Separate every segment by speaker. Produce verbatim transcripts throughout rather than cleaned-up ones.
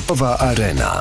Speaker 1: Sportowa Arena.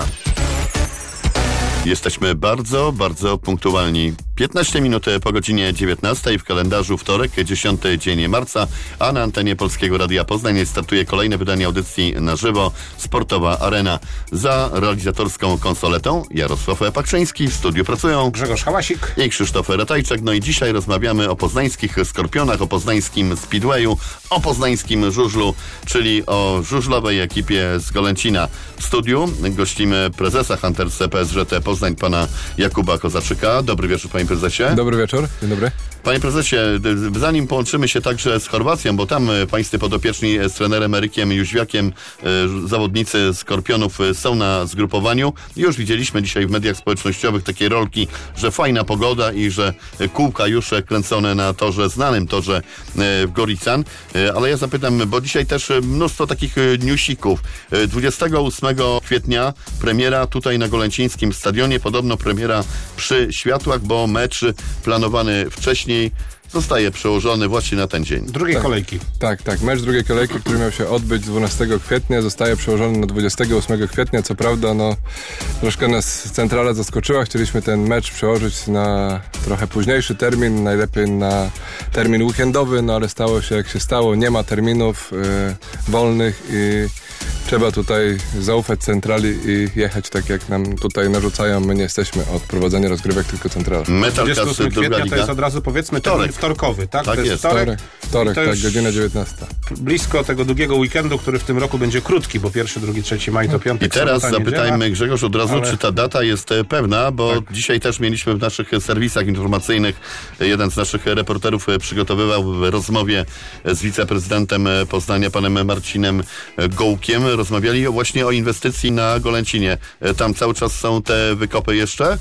Speaker 2: Jesteśmy bardzo, bardzo punktualni. piętnaście minut po godzinie dziewiętnastej w kalendarzu wtorek, dziesiąty dzień marca, a na antenie Polskiego Radia Poznań startuje kolejne wydanie audycji na żywo Sportowa Arena. Za realizatorską konsoletą Jarosław Pakrzyński, w studiu pracują
Speaker 3: Grzegorz Hałasik
Speaker 2: i Krzysztof Ratajczak. No i dzisiaj rozmawiamy o poznańskich Skorpionach, o poznańskim Speedwayu, o poznańskim żużlu, czyli o żużlowej ekipie z Golęcina. W studiu gościmy prezesa Hunters P S Ż T Poznań, pana Jakuba Kozaczyka. Dobry wieczór, panie prezesie.
Speaker 4: Dobry wieczór, dzień dobry.
Speaker 2: Panie prezesie, zanim połączymy się także z Chorwacją, bo tam pańscy podopieczni z trenerem Erykiem Jóźwiakiem, zawodnicy Skorpionów są na zgrupowaniu. Już widzieliśmy dzisiaj w mediach społecznościowych takie rolki, że fajna pogoda i że kółka już kręcone na torze, znanym torze w Gorican. Ale ja zapytam, bo dzisiaj też mnóstwo takich newsików. dwudziestego ósmego kwietnia premiera tutaj na Golęcińskim Stadionie, podobno premiera przy światłach, bo mecz planowany wcześniej zostaje przełożony właśnie na ten dzień.
Speaker 3: Drugiej
Speaker 4: tak,
Speaker 3: kolejki.
Speaker 4: Tak, tak. Mecz drugiej kolejki, który miał się odbyć dwunastego kwietnia, zostaje przełożony na dwudziestego ósmego kwietnia. Co prawda, no, troszkę nas centrala zaskoczyła. Chcieliśmy ten mecz przełożyć na trochę późniejszy termin, najlepiej na termin weekendowy, no ale stało się jak się stało. Nie ma terminów yy, wolnych i trzeba tutaj zaufać centrali i jechać tak, jak nam tutaj narzucają. My nie jesteśmy od prowadzenia rozgrywek, tylko centrala.
Speaker 2: Metalka
Speaker 3: z drugiego kwietnia to jest od razu, powiedzmy, termin wtorkowy, tak?
Speaker 2: Tak
Speaker 3: to jest,
Speaker 2: jest.
Speaker 3: wtorek,
Speaker 4: Wtorek, tak, godzina dziewiętnasta.
Speaker 3: Blisko tego długiego weekendu, który w tym roku będzie krótki, bo pierwszy, drugi, trzeci maj to piątek.
Speaker 2: I teraz
Speaker 3: sobota,
Speaker 2: zapytajmy
Speaker 3: niedziela.
Speaker 2: Grzegorz od razu,
Speaker 3: ale...
Speaker 2: czy ta data jest pewna, bo tak. Dzisiaj też mieliśmy w naszych serwisach informacyjnych, jeden z naszych reporterów przygotowywał w rozmowie z wiceprezydentem Poznania, panem Marcinem Gołkiem. Rozmawiali właśnie o inwestycji na Golęcinie. Tam cały czas są te wykopy jeszcze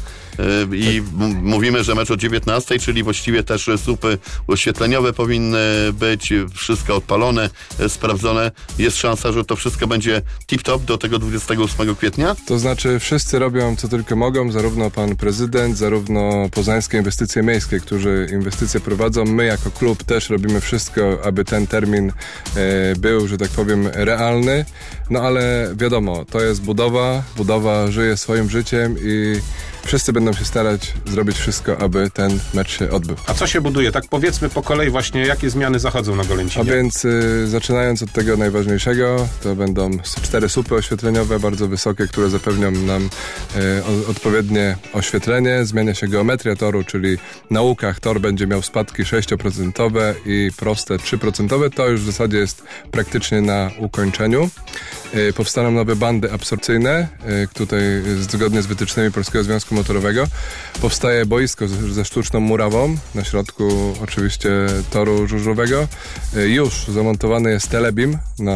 Speaker 2: i tak. m- mówimy, że mecz o dziewiętnastej, czyli właściwie też słupy oświetleniowe powinny być, wszystko odpalone, sprawdzone. Jest szansa, że to wszystko będzie tip-top do tego dwudziestego ósmego kwietnia?
Speaker 4: To znaczy wszyscy robią co tylko mogą, zarówno pan prezydent, zarówno Poznańskie Inwestycje Miejskie, którzy inwestycje prowadzą. My jako klub też robimy wszystko, aby ten termin e, był, że tak powiem, realny. No ale wiadomo, to jest budowa, budowa żyje swoim życiem i wszyscy będą się starać zrobić wszystko, aby ten mecz się odbył.
Speaker 3: A co się buduje? Tak powiedzmy po kolei właśnie, jakie zmiany zachodzą na Golęcinie?
Speaker 4: A więc y, zaczynając od tego najważniejszego, to będą cztery słupy oświetleniowe, bardzo wysokie, które zapewnią nam y, o, odpowiednie oświetlenie. Zmienia się geometria toru, czyli na łukach tor będzie miał spadki sześć procent i proste trzy procent. To już w zasadzie jest praktycznie na ukończeniu. Y, powstaną nowe bandy absorpcyjne, y, tutaj zgodnie z wytycznymi Polskiego Związku Motorowego. Powstaje boisko ze, ze sztuczną murawą na środku oczywiście toru żużlowego. Już zamontowany jest telebim na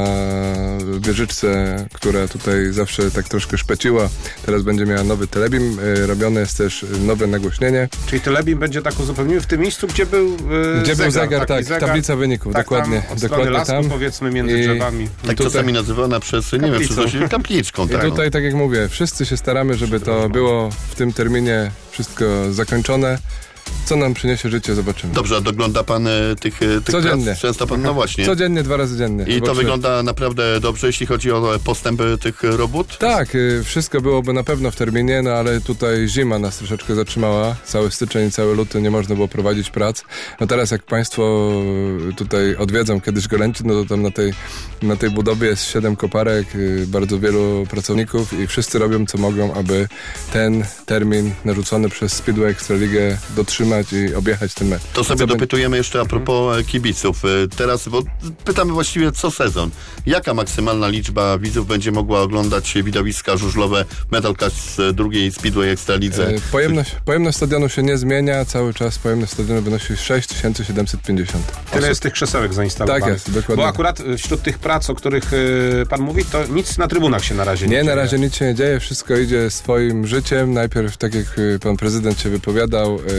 Speaker 4: wieżyczce, która tutaj zawsze tak troszkę szpeciła. Teraz będzie miała nowy telebim. Robione jest też nowe nagłośnienie.
Speaker 3: Czyli telebim będzie tak uzupełniony w tym miejscu, gdzie był yy,
Speaker 4: Gdzie
Speaker 3: zegar,
Speaker 4: był zegar, tak,
Speaker 3: zegar,
Speaker 4: tablica wyników,
Speaker 3: tak,
Speaker 4: dokładnie.
Speaker 3: Tam, od
Speaker 4: dokładnie
Speaker 3: lasku,
Speaker 4: tam.
Speaker 3: powiedzmy między
Speaker 4: I
Speaker 3: drzewami.
Speaker 2: Tak
Speaker 4: tutaj,
Speaker 2: czasami nazywana przez, nie wiem, przez osi- kapliczką.
Speaker 4: I
Speaker 2: Tak.
Speaker 4: tutaj, tak jak mówię, wszyscy się staramy, żeby to było w tym terminie wszystko zakończone. Co nam przyniesie życie, zobaczymy.
Speaker 2: Dobrze, a dogląda pan e, tych, tych
Speaker 4: Codziennie.
Speaker 2: prac? Często pan, no właśnie.
Speaker 4: Codziennie, dwa razy dziennie.
Speaker 2: I to
Speaker 4: Zobaczymy.
Speaker 2: wygląda naprawdę dobrze, jeśli chodzi o postęp tych robót?
Speaker 4: Tak, y, wszystko byłoby na pewno w terminie, no ale tutaj zima nas troszeczkę zatrzymała. Cały styczeń i cały luty nie można było prowadzić prac. No teraz jak państwo tutaj odwiedzą kiedyś Golęcin, no to tam na tej, na tej budowie jest siedem koparek, y, bardzo wielu pracowników i wszyscy robią co mogą, aby ten termin narzucony przez Speedway Ekstraligę dotrzymać i objechać ten mecz.
Speaker 2: To sobie
Speaker 4: Co
Speaker 2: dopytujemy jeszcze a propos kibiców. Teraz, bo pytamy właściwie co sezon. Jaka maksymalna liczba widzów będzie mogła oglądać widowiska żużlowe Metalka z drugiej Speedway Ekstralidze?
Speaker 4: E, pojemność, pojemność stadionu się nie zmienia, cały czas pojemność stadionu wynosi sześć tysięcy siedemset pięćdziesiąt.
Speaker 3: Tyle osób. Jest tych krzesełek zainstalowanych.
Speaker 4: Tak jest, dokładnie.
Speaker 3: Bo akurat wśród tych prac, o których y, pan mówi, to nic na trybunach się na razie nie,
Speaker 4: nie
Speaker 3: dzieje.
Speaker 4: Nie, na razie nic się nie dzieje, wszystko idzie swoim życiem. Najpierw, tak jak pan prezydent się wypowiadał, y,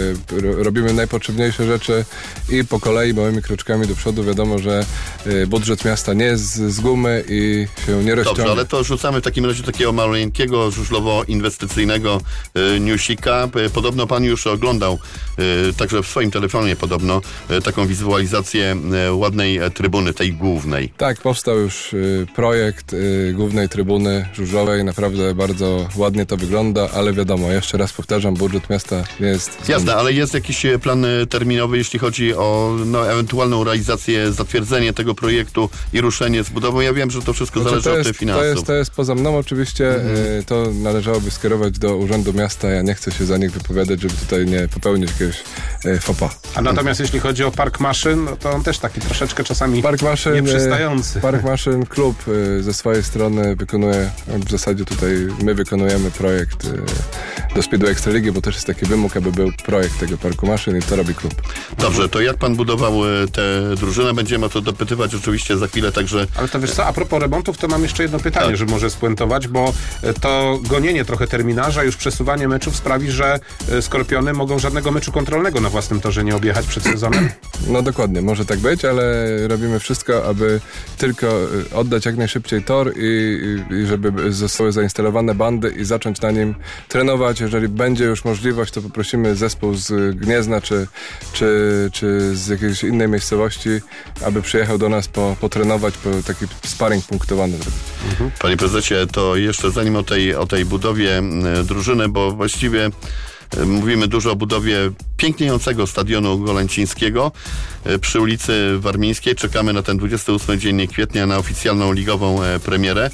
Speaker 4: ro, robimy najpotrzebniejsze rzeczy i po kolei małymi kroczkami do przodu. Wiadomo, że y, budżet miasta nie jest z, z gumy i się nie rozciągnie.
Speaker 2: Dobrze, ale to rzucamy w takim razie takiego maleńkiego, żużlowo-inwestycyjnego y, newsika. Podobno pan już oglądał, y, także w swoim telefonie podobno, y, taką wizualizację y, ładnej trybuny, tej głównej.
Speaker 4: Tak, powstał już y, projekt y, głównej trybuny żużlowej. Naprawdę bardzo ładnie to wygląda, ale wiadomo, jeszcze raz powtarzam, budżet miasta nie jest...
Speaker 2: Jasne, ale jest jakiś plan terminowy, jeśli chodzi o no, ewentualną realizację, zatwierdzenie tego projektu i ruszenie z budową. Ja wiem, że to wszystko
Speaker 4: Znaczy,
Speaker 2: zależy
Speaker 4: to jest,
Speaker 2: od finansów.
Speaker 4: To jest, to jest poza mną oczywiście. Mhm. Y, to należałoby skierować do Urzędu Miasta. Ja nie chcę się za nich wypowiadać, żeby tutaj nie popełnić jakiegoś y, faux pas.
Speaker 3: A natomiast jeśli chodzi o Park Maszyn, no to on też taki troszeczkę czasami
Speaker 4: Park Maszyn,
Speaker 3: nieprzystający.
Speaker 4: Park Maszyn Klub y, ze swojej strony wykonuje, w zasadzie tutaj my wykonujemy projekt y, do Speedway Ekstraligi, bo też jest taki wymóg, aby był projekt tego Parku Maszyn i to robi klub.
Speaker 2: Dobrze, to jak pan budował tę drużynę? Będziemy o to dopytywać oczywiście za chwilę, także...
Speaker 3: Ale to wiesz co, a propos remontów, to mam jeszcze jedno pytanie, tak, że może spuentować, bo to gonienie trochę terminarza, już przesuwanie meczów sprawi, że Skorpiony mogą żadnego meczu kontrolnego na własnym torze nie objechać przed sezonem?
Speaker 4: No dokładnie, może tak być, ale robimy wszystko, aby tylko oddać jak najszybciej tor i, i żeby zostały zainstalowane bandy i zacząć na nim trenować. Jeżeli będzie już możliwość, to poprosimy zespół z Gniezna czy, czy, czy z jakiejś innej miejscowości, aby przyjechał do nas po, potrenować, po taki sparring punktowany zrobić.
Speaker 2: Mhm. Panie prezesie, to jeszcze zanim o tej, o tej budowie drużyny, bo właściwie mówimy dużo o budowie piękniejącego stadionu golęcińskiego przy ulicy Warmińskiej. Czekamy na ten dwudziesty ósmy dzień kwietnia na oficjalną ligową premierę,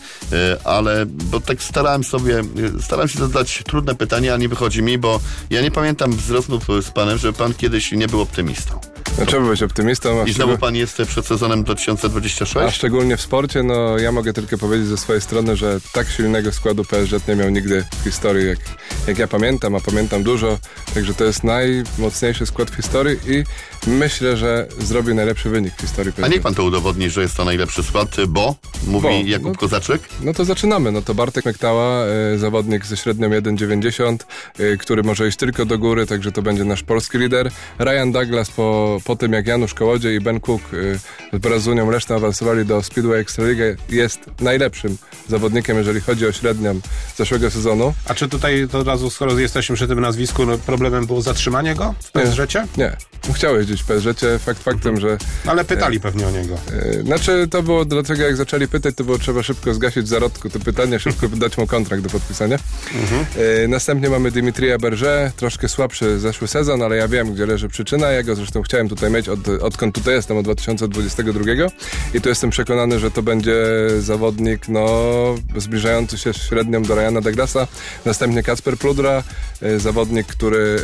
Speaker 2: ale bo tak starałem sobie, starałem się zadać trudne pytania, a nie wychodzi mi, bo ja nie pamiętam z rozmów z panem, że pan kiedyś nie był optymistą.
Speaker 4: No, trzeba być optymistą.
Speaker 2: I znowu pan jest przed sezonem dwa tysiące dwudziestym szóstym?
Speaker 4: A szczególnie w sporcie, no ja mogę tylko powiedzieć ze swojej strony, że tak silnego składu P S Z nie miał nigdy w historii, jak, jak ja pamiętam, a pamiętam dużo, także to jest najmocniejszy skład w historii i myślę, że zrobi najlepszy wynik w historii P S Z.
Speaker 2: A niech pan to udowodni, że jest to najlepszy skład, bo, mówi bo, Jakub
Speaker 4: no,
Speaker 2: Kozaczyk.
Speaker 4: No to zaczynamy, no to Bartek Mektała, y, zawodnik ze średnią jeden dziewięćdziesiąt, y, który może iść tylko do góry, także to będzie nasz polski lider. Ryan Douglas po, po tym, jak Janusz Kołodziej i Ben Cook y, wraz z Unią Leszno awansowali do Speedway Ekstraligę, jest najlepszym zawodnikiem, jeżeli chodzi o średnią zeszłego sezonu.
Speaker 3: A czy tutaj to od razu, skoro jesteśmy przy tym nazwisku, no problemem było zatrzymanie go w P S Z-cie?
Speaker 4: Nie, nie. Chciał jeździć w P S Z-cie, fakt faktem, że...
Speaker 3: Ale pytali e, pewnie o niego.
Speaker 4: E, znaczy, to było dlatego, jak zaczęli pytać, to było trzeba szybko zgasić w zarodku te pytania, szybko dać mu kontrakt do podpisania. Mhm. E, następnie mamy Dimitrija Berger, troszkę słabszy zeszły sezon, ale ja wiem, gdzie leży przyczyna. Ja go zresztą chciałem tutaj mieć, od, odkąd tutaj jestem, od dwa tysiące dwudziestego drugiego i tu jestem przekonany, że to będzie zawodnik, no, zbliżający się średnią do Ryana Douglasa. Następnie Kacper Pludra, e, zawodnik, który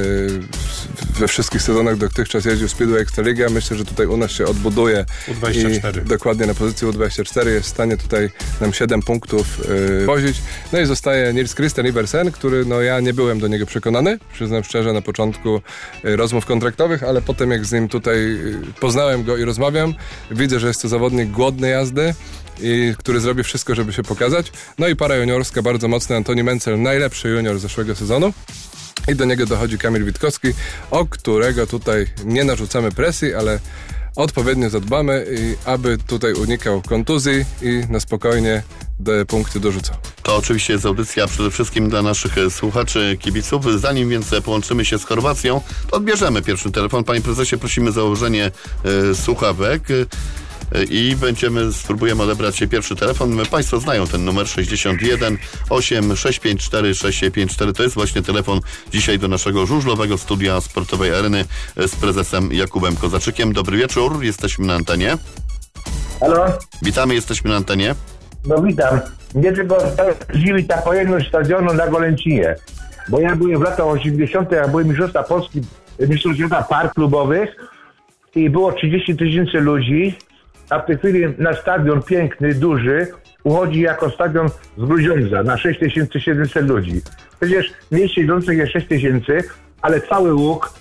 Speaker 4: e, we wszystkich sezonach dotychczas jeździł Speedway Ekstraliga. Myślę, że tutaj u nas się odbuduje.
Speaker 3: U dwadzieścia cztery.
Speaker 4: I dokładnie na pozycji U dwadzieścia cztery jest w stanie tutaj nam siedem punktów yy, wozić. No i zostaje Nils Christian Iversen, który no ja nie byłem do niego przekonany, przyznam szczerze, na początku yy, rozmów kontraktowych, ale potem jak z nim tutaj yy, poznałem go i rozmawiam, widzę, że jest to zawodnik głodny jazdy i który zrobi wszystko, żeby się pokazać. No i para juniorska, bardzo mocna, Antoni Mencel, najlepszy junior zeszłego sezonu. I do niego dochodzi Kamil Witkowski, o którego tutaj nie narzucamy presji, ale odpowiednio zadbamy, i aby tutaj unikał kontuzji i na spokojnie te punkty dorzucał.
Speaker 2: To oczywiście jest audycja przede wszystkim dla naszych słuchaczy, kibiców. Zanim więc połączymy się z Chorwacją, to odbierzemy pierwszy telefon. Panie prezesie, prosimy o założenie y, słuchawek. I będziemy, spróbujemy odebrać pierwszy telefon. Państwo znają ten numer sześćdziesiąt jeden osiem sześć pięć cztery sześć pięć cztery. To jest właśnie telefon dzisiaj do naszego żużlowego studia sportowej Areny z prezesem Jakubem Kozaczykiem. Dobry wieczór, jesteśmy na antenie.
Speaker 1: Halo?
Speaker 2: Witamy, jesteśmy na antenie.
Speaker 1: No witam. Mnie tylko dziwi ta pojemność stadionu na Golęcinie. Bo ja byłem w latach osiemdziesiątych, jak byłem mistrzostwa Polski, mistrzostwa par klubowych i było trzydzieści tysięcy ludzi. A w tej chwili na stadion piękny, duży, uchodzi jako stadion z Grudziądza na sześć tysięcy siedemset ludzi. Przecież w mieście idących jest sześć tysięcy, ale cały łuk,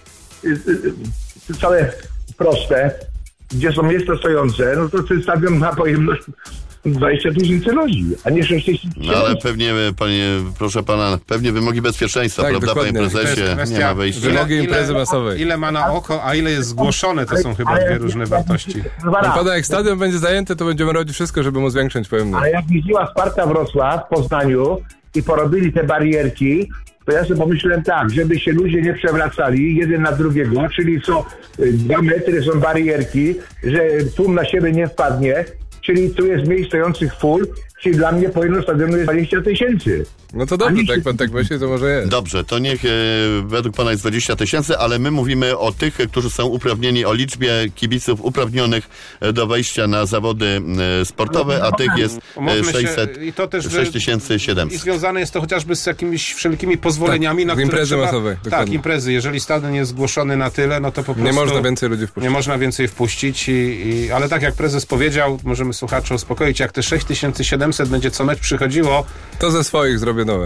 Speaker 1: całe proste, gdzie są miejsca stojące, no to ten stadion ma pojemność dwadzieścia tysięcy ludzi, a nie sześć tysięcy.
Speaker 2: No ale pewnie, panie, proszę pana, pewnie wymogi bezpieczeństwa,
Speaker 4: Tak,
Speaker 2: prawda,
Speaker 4: dokładnie.
Speaker 2: panie prezesie?
Speaker 3: To jest kwestia-
Speaker 2: Nie ma wejścia.
Speaker 4: Wymogi
Speaker 3: Ile-
Speaker 4: imprezy
Speaker 3: ile-
Speaker 4: masowej.
Speaker 3: Ile ma na oko, a ile jest zgłoszone, to są chyba dwie różne wartości.
Speaker 4: Pada, jak stadion będzie zajęty, to będziemy robić wszystko, żeby mu zwiększyć pojemność.
Speaker 1: Ale jak jeździła Sparta Wrocław w Poznaniu i porobili te barierki, to ja sobie pomyślałem tak, żeby się ludzie nie przewracali jeden na drugiego, czyli są y, dwa metry, są barierki, że tłum na siebie nie wpadnie, czyli tu jest miejsc stojących full, czyli dla mnie powinno stadionu jest dwadzieścia tysięcy.
Speaker 4: No to dobrze, tak jak pan tak myśli, to może jest.
Speaker 2: Dobrze, to niech e, według pana jest dwadzieścia tysięcy, ale my mówimy o tych, którzy są uprawnieni, o liczbie kibiców uprawnionych e, do wejścia na zawody e, sportowe, a tych jest e,
Speaker 3: Umówmy się,
Speaker 2: sześćset,
Speaker 3: i to też, że-
Speaker 2: sześć tysięcy
Speaker 3: I
Speaker 2: siedemset.
Speaker 3: związane jest to chociażby z jakimiś wszelkimi pozwoleniami,
Speaker 4: Tak,
Speaker 3: na
Speaker 4: z
Speaker 3: które
Speaker 4: imprezy
Speaker 3: trzeba...
Speaker 4: masowej,
Speaker 3: Tak,
Speaker 4: dokładnie.
Speaker 3: imprezy. Jeżeli stadion jest zgłoszony na tyle, no to po prostu...
Speaker 4: Nie można więcej ludzi wpuścić.
Speaker 3: Nie można więcej wpuścić, i, i, ale tak jak prezes powiedział, możemy słuchaczy uspokoić, jak te sześć tysięcy siedemset będzie co mecz przychodziło,
Speaker 4: To ze swoich zrobię nowe.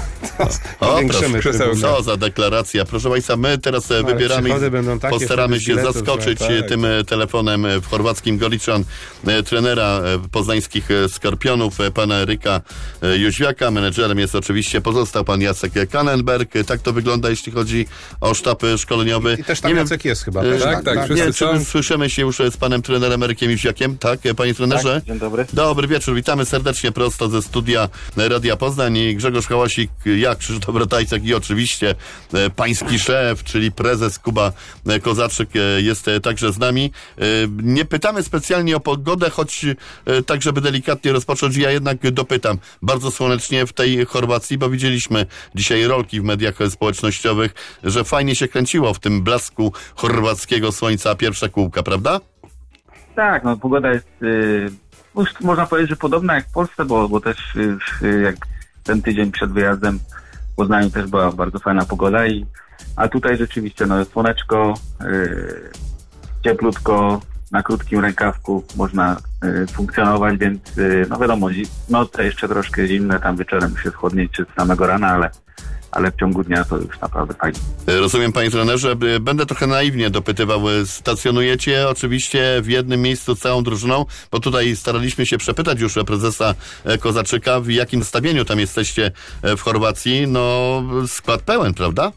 Speaker 2: O,
Speaker 3: powiększymy
Speaker 2: proszę,
Speaker 3: trybunę.
Speaker 2: co za deklaracja. Proszę państwa, my teraz e,
Speaker 3: No, ale
Speaker 2: wybieramy
Speaker 3: przychody
Speaker 2: i
Speaker 3: będą takie,
Speaker 2: postaramy
Speaker 3: wtedy
Speaker 2: się
Speaker 3: biletów,
Speaker 2: zaskoczyć
Speaker 3: że-
Speaker 2: e,
Speaker 4: tak.
Speaker 2: tym e, telefonem e, w chorwackim Goriczan e, trenera e, poznańskich e, Skorpionów, e, pana Eryka e, Jóźwiaka. Menedżerem jest oczywiście, pozostał pan Jacek Kannenberg. E, Tak to wygląda, jeśli chodzi o sztab e, szkoleniowy.
Speaker 3: i też tam
Speaker 2: Nie wiem,
Speaker 3: Jacek jest chyba.
Speaker 2: e,
Speaker 3: Też,
Speaker 4: tak, tak,
Speaker 2: Nie
Speaker 4: wszyscy
Speaker 2: wiem, czy
Speaker 4: są.
Speaker 2: my słyszymy się już z panem trenerem Erykiem Jóźwiakiem. Tak, e, panie trenerze?
Speaker 5: Tak, dzień dobry.
Speaker 2: Dobry wieczór, witamy serdecznie prosto ze studia Radia Poznań. I Grzegorz Hałasik, ja, Krzysztof Ratajczak i oczywiście e, pański szef, czyli prezes Kuba e, Kozaczyk e, jest e, także z nami. E, nie pytamy specjalnie o pogodę, choć e, tak, żeby delikatnie rozpocząć, ja jednak dopytam. Bardzo słonecznie w tej Chorwacji, bo widzieliśmy dzisiaj rolki w mediach społecznościowych, że fajnie się kręciło w tym blasku chorwackiego słońca pierwsza kółka, prawda?
Speaker 5: Tak, no pogoda jest, y, już można powiedzieć, że podobna jak w Polsce, bo, bo też y, y, jak ten tydzień przed wyjazdem w Poznaniu też była bardzo fajna pogoda, i, a tutaj rzeczywiście no słoneczko, y, cieplutko, na krótkim rękawku można y, funkcjonować, więc y, no wiadomo, zi- noce jeszcze troszkę zimne, tam wieczorem się schłodnieć czy z samego rana, ale, ale w ciągu dnia to już naprawdę fajnie.
Speaker 2: Rozumiem, panie trenerze, b- będę trochę naiwnie dopytywał. Stacjonujecie oczywiście w jednym miejscu całą drużyną, bo tutaj staraliśmy się przepytać już prezesa e, Kozaczyka, w jakim nastawieniu tam jesteście e, w Chorwacji. No, skład pełen, prawda?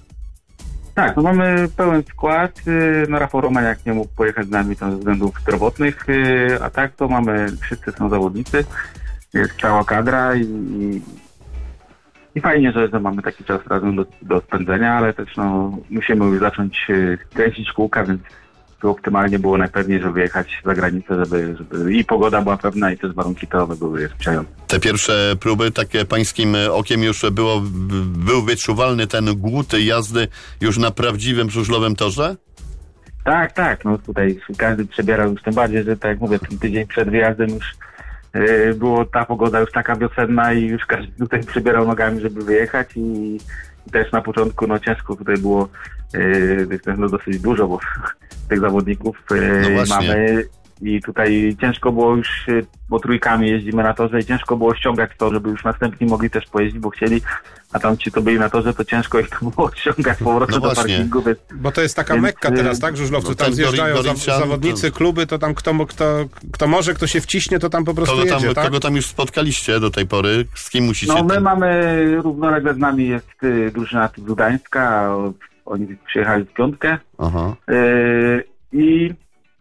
Speaker 5: Tak, no mamy pełen skład. y, No Rafał Romaniak nie mógł pojechać z nami tam ze względów zdrowotnych, y, a tak to mamy, wszyscy są zawodnicy, jest cała kadra i, i, i fajnie, że, że mamy taki czas razem do, do spędzenia, ale też no musimy już zacząć y, kręcić kółka, więc tu optymalnie było najpewniej, żeby jechać za granicę, żeby, żeby i pogoda była pewna, i też warunki terowe były sprzyjające.
Speaker 2: Te pierwsze próby, takie pańskim okiem już było, był wyczuwalny ten głód jazdy już na prawdziwym żużlowym torze?
Speaker 5: Tak, tak, no tutaj każdy przebierał już, tym bardziej, że tak jak mówię, ten tydzień przed wyjazdem już yy, było ta pogoda już taka wiosenna i już każdy tutaj przebierał nogami, żeby wyjechać, i, i też na początku no ciężko tutaj było, yy, no dosyć dużo, bo tych zawodników yy,
Speaker 2: No właśnie.
Speaker 5: mamy i tutaj ciężko było już, yy, bo trójkami jeździmy na torze i ciężko było ściągać to, żeby już następni mogli też pojeździć, bo chcieli, a tam ci, co byli na torze, to ciężko ich to było ściągać po prostu
Speaker 2: No
Speaker 5: do
Speaker 2: właśnie.
Speaker 5: parkingu, więc
Speaker 3: Bo to jest taka
Speaker 5: Więc,
Speaker 3: mekka
Speaker 5: y,
Speaker 3: teraz, tak, żużlowcy?
Speaker 2: no
Speaker 3: Tam
Speaker 2: ten
Speaker 3: zjeżdżają
Speaker 2: Gori-
Speaker 3: za,
Speaker 2: Goricjan,
Speaker 3: zawodnicy,
Speaker 2: to-
Speaker 3: kluby, to tam kto, mo- kto, kto może, kto się wciśnie, to tam po prostu
Speaker 2: Kogo tam,
Speaker 3: jedzie, tak?
Speaker 2: kogo tam już spotkaliście do tej pory? Z kim musicie...
Speaker 5: No my
Speaker 2: tam-
Speaker 5: mamy, równolegle z nami jest y, drużyna Gdańska, a o- oni przyjechali w piątkę
Speaker 2: Aha.
Speaker 5: y, i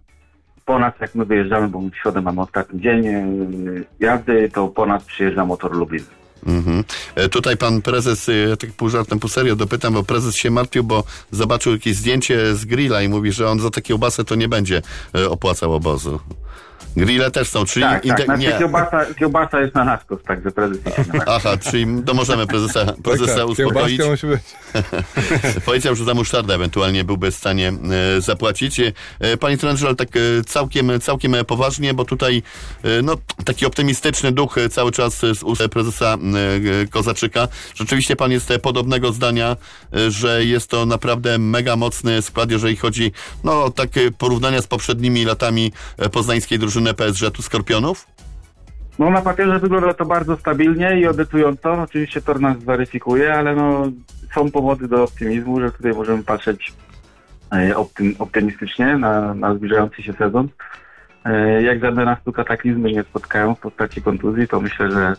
Speaker 5: po nas, jak my wyjeżdżamy, bo w środę mamy ostatni dzień y, jazdy, to po nas przyjeżdża Motor Lublin.
Speaker 2: Mhm. E, Tutaj pan prezes, e, tak pół żartem, pół serio dopytam, bo prezes się martwił, bo zobaczył jakieś zdjęcie z grilla i mówi, że on za tę kiełbasę to nie będzie e, opłacał obozu. Grille też są, czyli...
Speaker 5: Tak,
Speaker 2: inte-
Speaker 5: tak, znaczy
Speaker 2: nie.
Speaker 5: kiełbasa, kiełbasa jest na naskos, także prezes nie się nie martwi.
Speaker 2: Aha, czyli to możemy prezesa, prezesa
Speaker 4: tak,
Speaker 2: uspokoić.
Speaker 4: kiełbaska musi być.
Speaker 2: Powiedział, że za musztardę ewentualnie byłby w stanie e, zapłacić. E, Panie trenerze, ale tak e, całkiem, całkiem poważnie, bo tutaj e, no, taki optymistyczny duch e, cały czas z ust prezesa e, Kozaczyka. Rzeczywiście pan jest e, podobnego zdania, e, że jest to naprawdę mega mocny skład, jeżeli chodzi no, o takie porównania z poprzednimi latami e, poznańskiej drużyny P S Z-u Skorpionów?
Speaker 5: No na papierze wygląda to bardzo stabilnie i obiecująco. Oczywiście to nas zweryfikuje, ale no są powody do optymizmu, że tutaj możemy patrzeć e, optym, optymistycznie na, na zbliżający się sezon. Jak żadne nas tu kataklizmy nie spotkają w postaci kontuzji, to myślę, że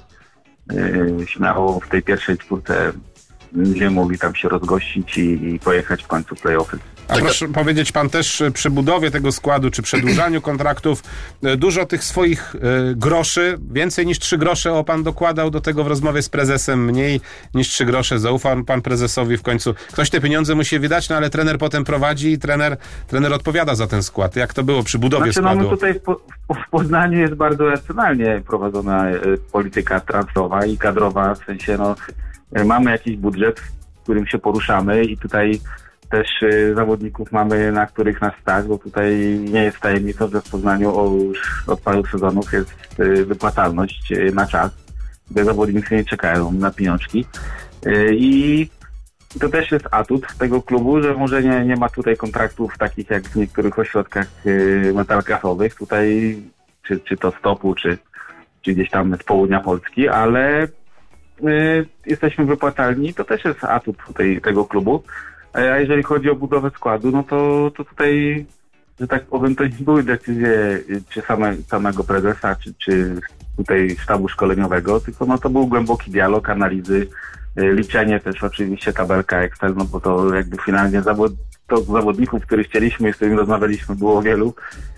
Speaker 5: yy, śmiało w tej pierwszej czwórce będziemy mogli tam się rozgościć i, i pojechać w końcu w play-offy.
Speaker 3: A proszę powiedzieć, pan też przy budowie tego składu, czy przedłużaniu kontraktów, dużo tych swoich groszy, więcej niż trzy grosze o pan dokładał do tego w rozmowie z prezesem, mniej niż trzy grosze, zaufał pan prezesowi w końcu. Ktoś te pieniądze musi wydać, no ale trener potem prowadzi i trener, trener odpowiada za ten skład. Jak to było przy budowie
Speaker 5: znaczy,
Speaker 3: składu?
Speaker 5: No my tutaj w, w Poznaniu jest bardzo racjonalnie prowadzona polityka transferowa i kadrowa, w sensie no mamy jakiś budżet, w którym się poruszamy i tutaj też y, zawodników mamy, na których nas stać, bo tutaj nie jest tajemnicą, że w Poznaniu o, już od paru sezonów jest y, wypłacalność y, na czas, gdzie zawodnicy nie czekają na pieniążki. Y, I to też jest atut tego klubu, że może nie, nie ma tutaj kontraktów takich jak w niektórych ośrodkach y, metalkasowych, tutaj czy, czy to Stopu, czy, czy gdzieś tam z południa Polski, ale y, jesteśmy wypłacalni, to też jest atut tutaj tego klubu. A jeżeli chodzi o budowę składu, no to, to tutaj, że tak powiem, to nie były decyzje czy same, samego prezesa, czy, czy tutaj sztabu szkoleniowego, tylko no to był głęboki dialog, analizy, liczenie też oczywiście tabelka Excel, no bo to jakby finalnie zawod, to zawodników, których chcieliśmy i z którymi rozmawialiśmy, było wielu,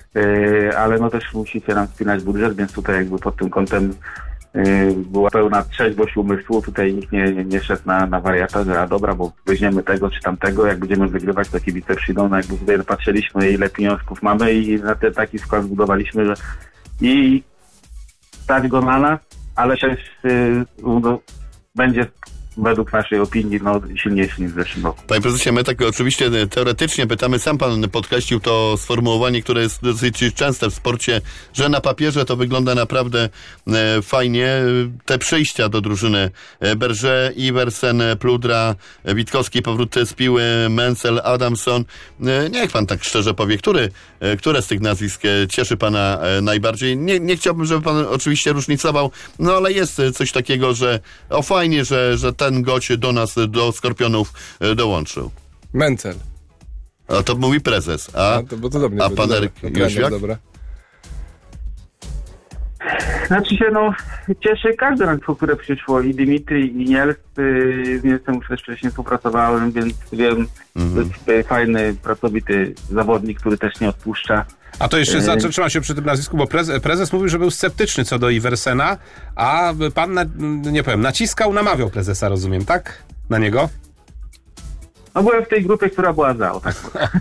Speaker 5: ale no też musi się nam spinać budżet, więc tutaj jakby pod tym kątem była pełna trzeźwość umysłu, tutaj nikt nie, nie, nie szedł na, na wariata, że a dobra, bo weźmiemy tego czy tamtego, jak będziemy wygrywać, to kibice przyjdą, no jakby tutaj patrzyliśmy, ile pieniążków mamy i na te, taki skład zbudowaliśmy, że i stać go na nas, ale też yy, no, będzie według naszej opinii no, silniejszy niż w zeszłym roku.
Speaker 2: Panie prezesie, my tak oczywiście teoretycznie pytamy, sam pan podkreślił to sformułowanie, które jest dosyć częste w sporcie, że na papierze to wygląda naprawdę e, fajnie. Te przyjścia do drużyny e, Berger, Iversen, Pludra, e, Witkowski, powrót z piły, Mencel, Adamson. E, niech pan tak szczerze powie, który, e, które z tych nazwisk e, cieszy pana e, najbardziej? Nie, nie chciałbym, żeby pan oczywiście różnicował, no ale jest coś takiego, że o fajnie, że, że ten gość do nas, do Skorpionów dołączył.
Speaker 4: Mencel.
Speaker 2: A to mówi prezes. A,
Speaker 4: a, to, bo to do mnie,
Speaker 2: a pan Eryk Jóźwiak?
Speaker 4: Dobra.
Speaker 5: Znaczy się, no, cieszy każde nazwisko, które przyszło. I Dimitri, i Niels. Yy, z Nielsem już też wcześniej współpracowałem, więc wiem, mm-hmm. to jest fajny, pracowity zawodnik, który też nie odpuszcza.
Speaker 3: A to jeszcze zatrzymam się przy tym nazwisku, bo prezes, prezes mówił, że był sceptyczny co do Iversena, a pan, na, nie powiem, naciskał, namawiał prezesa, rozumiem, tak? Na niego?
Speaker 5: No byłem w tej grupie, która była za, o tak.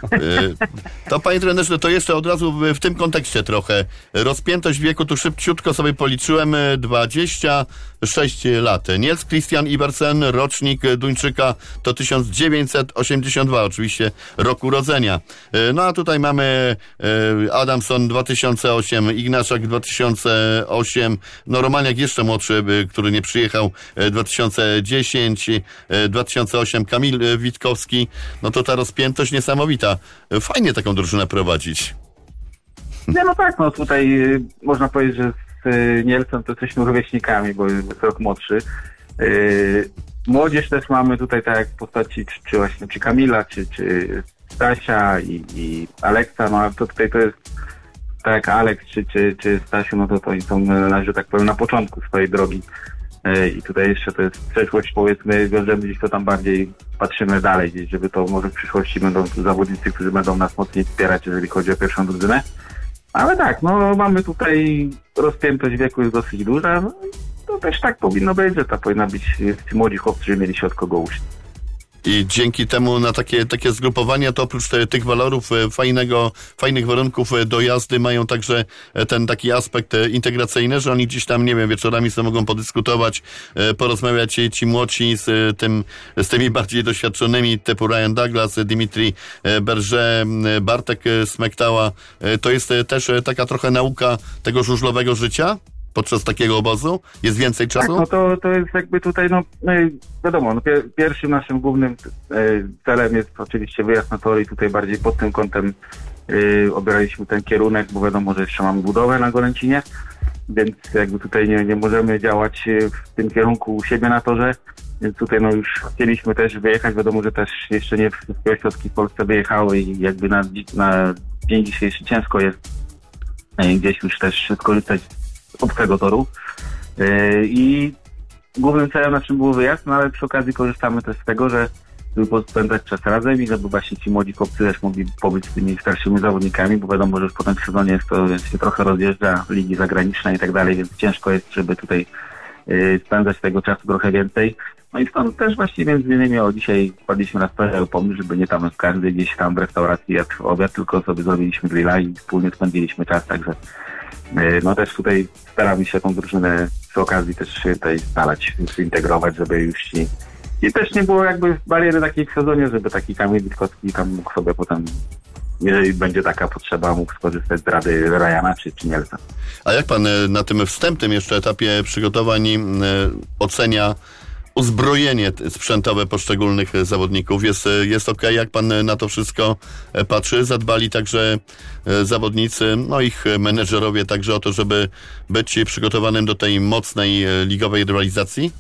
Speaker 2: To panie trenerze, to jeszcze od razu w tym kontekście trochę. Rozpiętość wieku, tu szybciutko sobie policzyłem, dwadzieścia sześć lat. Niels Christian Iversen, rocznik Duńczyka to tysiąc dziewięćset osiemdziesiąt dwa, oczywiście rok urodzenia. No a tutaj mamy Adamson dwa tysiące osiem, Ignaszak dwa tysiące osiem, no Romaniak jeszcze młodszy, który nie przyjechał, dwa tysiące dziesięć, dwa tysiące osiem, Kamil Witkowski. No to ta rozpiętość niesamowita. Fajnie taką drużynę prowadzić.
Speaker 5: Nie, no tak, no tutaj y, można powiedzieć, że z y, Nielsem to jesteśmy rówieśnikami, bo jest rok młodszy. Y, młodzież też mamy tutaj tak jak w postaci czy, czy właśnie czy Kamila, czy, czy Stasia i, i Aleksa, no a to tutaj to jest tak jak Aleks czy, czy, czy Stasiu, no to, to oni są, że tak powiem, na początku swojej drogi. I tutaj jeszcze to jest przeszłość, powiedzmy, wiążemy gdzieś to tam bardziej, patrzymy dalej gdzieś, żeby to może w przyszłości będą tu zawodnicy, którzy będą nas mocniej wspierać, jeżeli chodzi o pierwszą drużynę. Ale tak, no mamy tutaj rozpiętość wieku jest dosyć duża, no i to też tak powinno być, że to powinna być ci młodzi chłopcy, żeby mieli się od kogo uczyć.
Speaker 2: I dzięki temu na takie, takie zgrupowania to oprócz te, tych walorów fajnego, fajnych warunków do jazdy mają także ten taki aspekt integracyjny, że oni gdzieś tam, nie wiem, wieczorami sobie mogą podyskutować, porozmawiać ci, ci młodsi z tym, z tymi bardziej doświadczonymi typu Ryan Douglas, Dimitri Berger, Bartek Smektała. To jest też taka trochę nauka tego żużlowego życia? Podczas takiego obozu? Jest więcej czasu?
Speaker 5: Tak, no to, to jest jakby tutaj, no, no wiadomo, no, pier, pierwszym naszym głównym e, celem jest oczywiście wyjazd na tory i tutaj bardziej pod tym kątem e, obieraliśmy ten kierunek, bo wiadomo, że jeszcze mamy budowę na Golęcinie, więc jakby tutaj nie, nie możemy działać w tym kierunku u siebie na torze, więc tutaj no już chcieliśmy też wyjechać, wiadomo, że też jeszcze nie wszystkie ośrodki w Polsce wyjechały i jakby na, na dzień dzisiejszy ciężko jest gdzieś już też skorzystać z obcego toru. I głównym celem naszym był wyjazd, no ale przy okazji korzystamy też z tego, że żeby spędzać czas razem i żeby właśnie ci młodzi chłopcy też mogli pobyć z tymi starszymi zawodnikami, bo wiadomo, że już potem w sezonie jest to, się trochę rozjeżdża, ligi zagraniczne i tak dalej, więc ciężko jest, żeby tutaj y, spędzać tego czasu trochę więcej. No i stąd też właściwie między innymi o dzisiaj wpadliśmy na sprawę pomysł, żeby nie tam każdy gdzieś tam w restauracji jadł obiad, tylko sobie zrobiliśmy grilla i wspólnie spędziliśmy czas, także y, no też tutaj staramy się tą drużynę przy okazji też się tutaj starać, zintegrować, żeby już ci I też nie było jakby bariery takiej w sezonie, żeby taki Kamil Witkowski tam mógł sobie potem, jeżeli będzie taka potrzeba, mógł skorzystać z rady Ryana czy, czy Nielsa.
Speaker 2: A jak pan na tym wstępnym jeszcze etapie przygotowań ocenia uzbrojenie sprzętowe poszczególnych zawodników? Jest, jest okej, jak pan na to wszystko patrzy? Zadbali także zawodnicy, no ich menedżerowie także o to, żeby być przygotowanym do tej mocnej ligowej rywalizacji?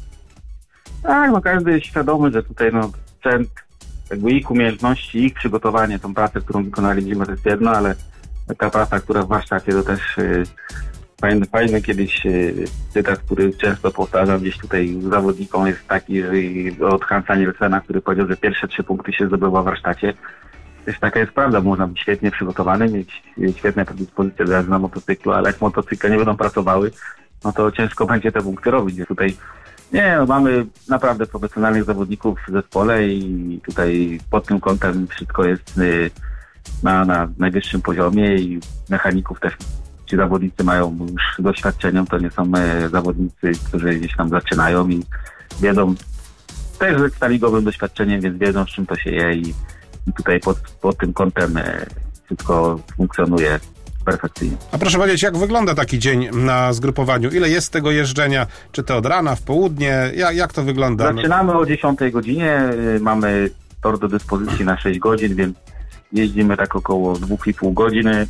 Speaker 5: Tak, no każdy jest świadomy, że tutaj no sprzęt, jakby ich umiejętności, ich przygotowanie, tą pracę, którą wykonali zimę, to jest jedno, ale ta praca, która w warsztacie to też yy, fajny, fajny kiedyś yy, cytat, który często powtarzam gdzieś tutaj zawodnikom, jest taki, że od Hansa Nielsena, który powiedział, że pierwsze trzy punkty się zdobywa w warsztacie. Też taka jest prawda, można być świetnie przygotowany, mieć świetne predyspozycje do jazdy na motocyklu, ale jak motocykle nie będą pracowały, no to ciężko będzie te punkty robić. Więc tutaj nie, no mamy naprawdę profesjonalnych zawodników w zespole i tutaj pod tym kątem wszystko jest y, na, na najwyższym poziomie i mechaników też ci zawodnicy mają już doświadczeniem, to nie są y, zawodnicy, którzy gdzieś tam zaczynają i wiedzą też z ekstraligowym doświadczeniem, więc wiedzą, z czym to się je i, i tutaj pod, pod tym kątem y, wszystko funkcjonuje perfekcyjnie.
Speaker 3: A proszę powiedzieć, jak wygląda taki dzień na zgrupowaniu? Ile jest tego jeżdżenia? Czy to od rana, w południe? Jak, jak to wygląda?
Speaker 5: Zaczynamy o dziesiątej godzinie. Mamy tor do dyspozycji na sześć godzin, więc jeździmy tak około dwa i pół godziny.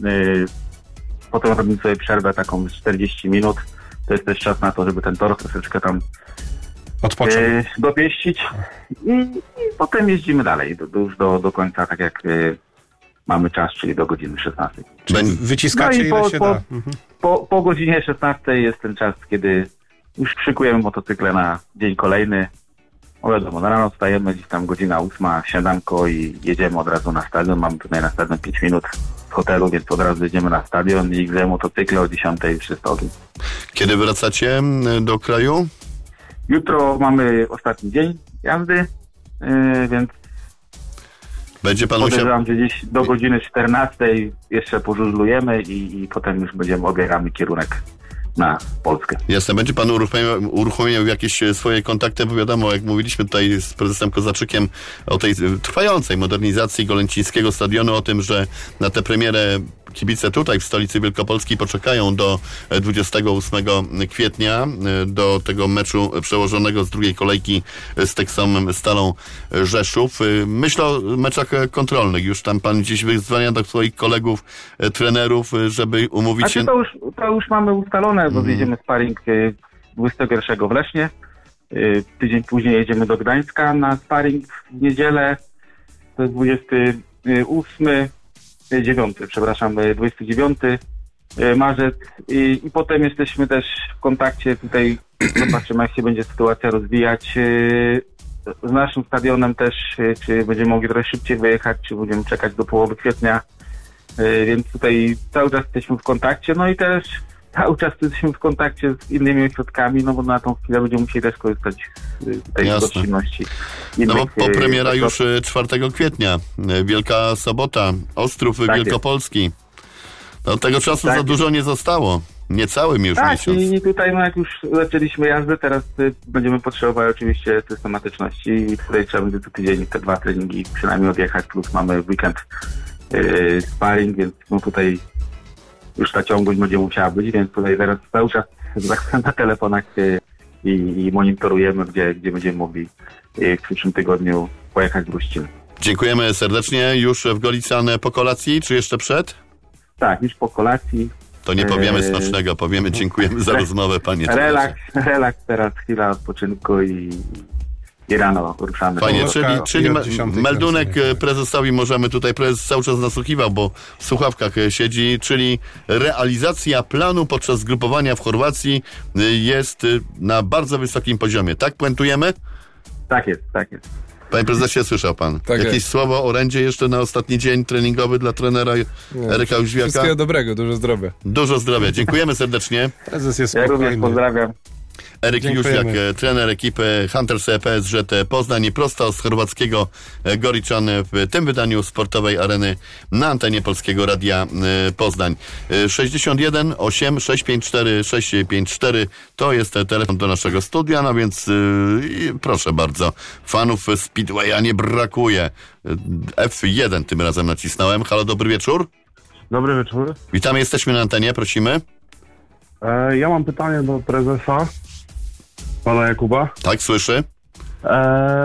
Speaker 5: Potem robimy sobie przerwę taką czterdzieści minut. To jest też czas na to, żeby ten tor troszeczkę tam
Speaker 3: odpocząć,
Speaker 5: dopieścić. I, i potem jeździmy dalej, do, już do, do końca, tak jak mamy czas, czyli do godziny szesnastej.
Speaker 3: Czyli wyciskacie, no ile
Speaker 5: po,
Speaker 3: się
Speaker 5: po,
Speaker 3: da. Mhm.
Speaker 5: Po, po godzinie szesnastej jest ten czas, kiedy już szykujemy motocykle na dzień kolejny. O wiadomo, na rano wstajemy, gdzieś tam godzina ósma, śniadanko i jedziemy od razu na stadion. Mamy tutaj na stadion pięć minut w hotelu, więc od razu jedziemy na stadion i grzejemy motocykle o dziesiątej już jest ogień.
Speaker 2: Kiedy wracacie do kraju?
Speaker 5: Jutro mamy ostatni dzień jazdy, yy, więc
Speaker 2: będzie pan musiał...
Speaker 5: Podejrzewam, że gdzieś do godziny czternastej jeszcze pożużlujemy i, i potem już będziemy obieramy kierunek na Polskę.
Speaker 2: Jasne, będzie pan uruchamiał, uruchamiał jakieś swoje kontakty, bo wiadomo, jak mówiliśmy tutaj z prezesem Kozaczykiem o tej trwającej modernizacji Golęcińskiego stadionu, o tym, że na tę premierę kibice tutaj w stolicy Wielkopolski poczekają do dwudziestego ósmego kwietnia, do tego meczu przełożonego z drugiej kolejki z Texomem Stalą Rzeszów. Myślę o meczach kontrolnych. Już tam pan gdzieś wyzwania do swoich kolegów, trenerów, żeby umówić się...
Speaker 5: A to już, to już mamy ustalone, bo zjedziemy sparring dwudziestego pierwszego w Lesznie. Tydzień później jedziemy do Gdańska na sparring w niedzielę. To jest dwudziesty ósmy, dziewiąty, przepraszam, dwudziesty dziewiąty marzec i, i potem jesteśmy też w kontakcie tutaj, zobaczymy jak się będzie sytuacja rozwijać z naszym stadionem też, czy będziemy mogli trochę szybciej wyjechać, czy będziemy czekać do połowy kwietnia, więc tutaj cały czas jesteśmy w kontakcie, no i też cały czas jesteśmy w kontakcie z innymi ośrodkami, no bo na tą chwilę będziemy musieli też korzystać z tej gościnności.
Speaker 2: No bo po premiera już czwartego kwietnia, Wielka Sobota, Ostrów tak Wielkopolski. Jest. No tego czasu tak za dużo nie zostało. Niecałym już
Speaker 5: tak,
Speaker 2: miesiąc.
Speaker 5: I tutaj no jak już zaczęliśmy jazdę, teraz y, będziemy potrzebowali oczywiście systematyczności i tutaj trzeba będzie co tydzień te dwa treningi przynajmniej odjechać, plus mamy weekend y, sparring, więc no tutaj już ta ciągłość będzie musiała być, więc tutaj teraz cały czas na telefonach y, i, i monitorujemy, gdzie, gdzie będziemy mogli y, w przyszłym tygodniu pojechać w Ruścin.
Speaker 2: Dziękujemy serdecznie. Już w Golicjan po kolacji, czy jeszcze przed?
Speaker 5: Tak, już po kolacji.
Speaker 2: To nie powiemy smacznego, powiemy dziękujemy za rozmowę, panie.
Speaker 5: Relaks, relaks teraz, chwila odpoczynku i i rano ruszamy.
Speaker 2: Fajnie,
Speaker 3: Polska
Speaker 2: czyli, czyli
Speaker 3: i od
Speaker 2: me-
Speaker 3: dziesiątej
Speaker 2: meldunek
Speaker 3: kręcenie.
Speaker 2: e, prezesowi możemy tutaj, prezes cały czas nasłuchiwał, bo w słuchawkach e, siedzi, czyli realizacja planu podczas grupowania w Chorwacji e, jest e, na bardzo wysokim poziomie. Tak puentujemy?
Speaker 5: Tak jest, tak jest.
Speaker 2: Panie prezesie, słyszał pan.
Speaker 4: Tak
Speaker 2: Jakieś
Speaker 4: jest.
Speaker 2: słowo o orędzie jeszcze na ostatni dzień treningowy dla trenera Eryka Jóźwiaka?
Speaker 4: Wszystkiego dobrego, dużo zdrowia.
Speaker 2: Dużo zdrowia. Dziękujemy serdecznie.
Speaker 3: Prezes jest
Speaker 5: Ja również
Speaker 3: spokojny.
Speaker 5: pozdrawiam.
Speaker 2: Eryk
Speaker 3: Dziękujemy.
Speaker 2: Jóźwiak, e, trener ekipy Hunters P S Z Poznań, prosto z chorwackiego e, Goričan w tym wydaniu sportowej areny na antenie Polskiego Radia e, Poznań. E, sześćdziesiąt jeden osiem sześć pięć cztery sześć pięć cztery to jest e, telefon do naszego studia, no więc e, i proszę bardzo, fanów Speedwaya nie brakuje. E, F jeden tym razem nacisnąłem. Halo, dobry wieczór.
Speaker 6: Dobry wieczór.
Speaker 2: Witamy, jesteśmy na antenie, prosimy.
Speaker 6: E, ja mam pytanie do prezesa, pana Jakuba.
Speaker 2: Tak, słyszy?
Speaker 6: E,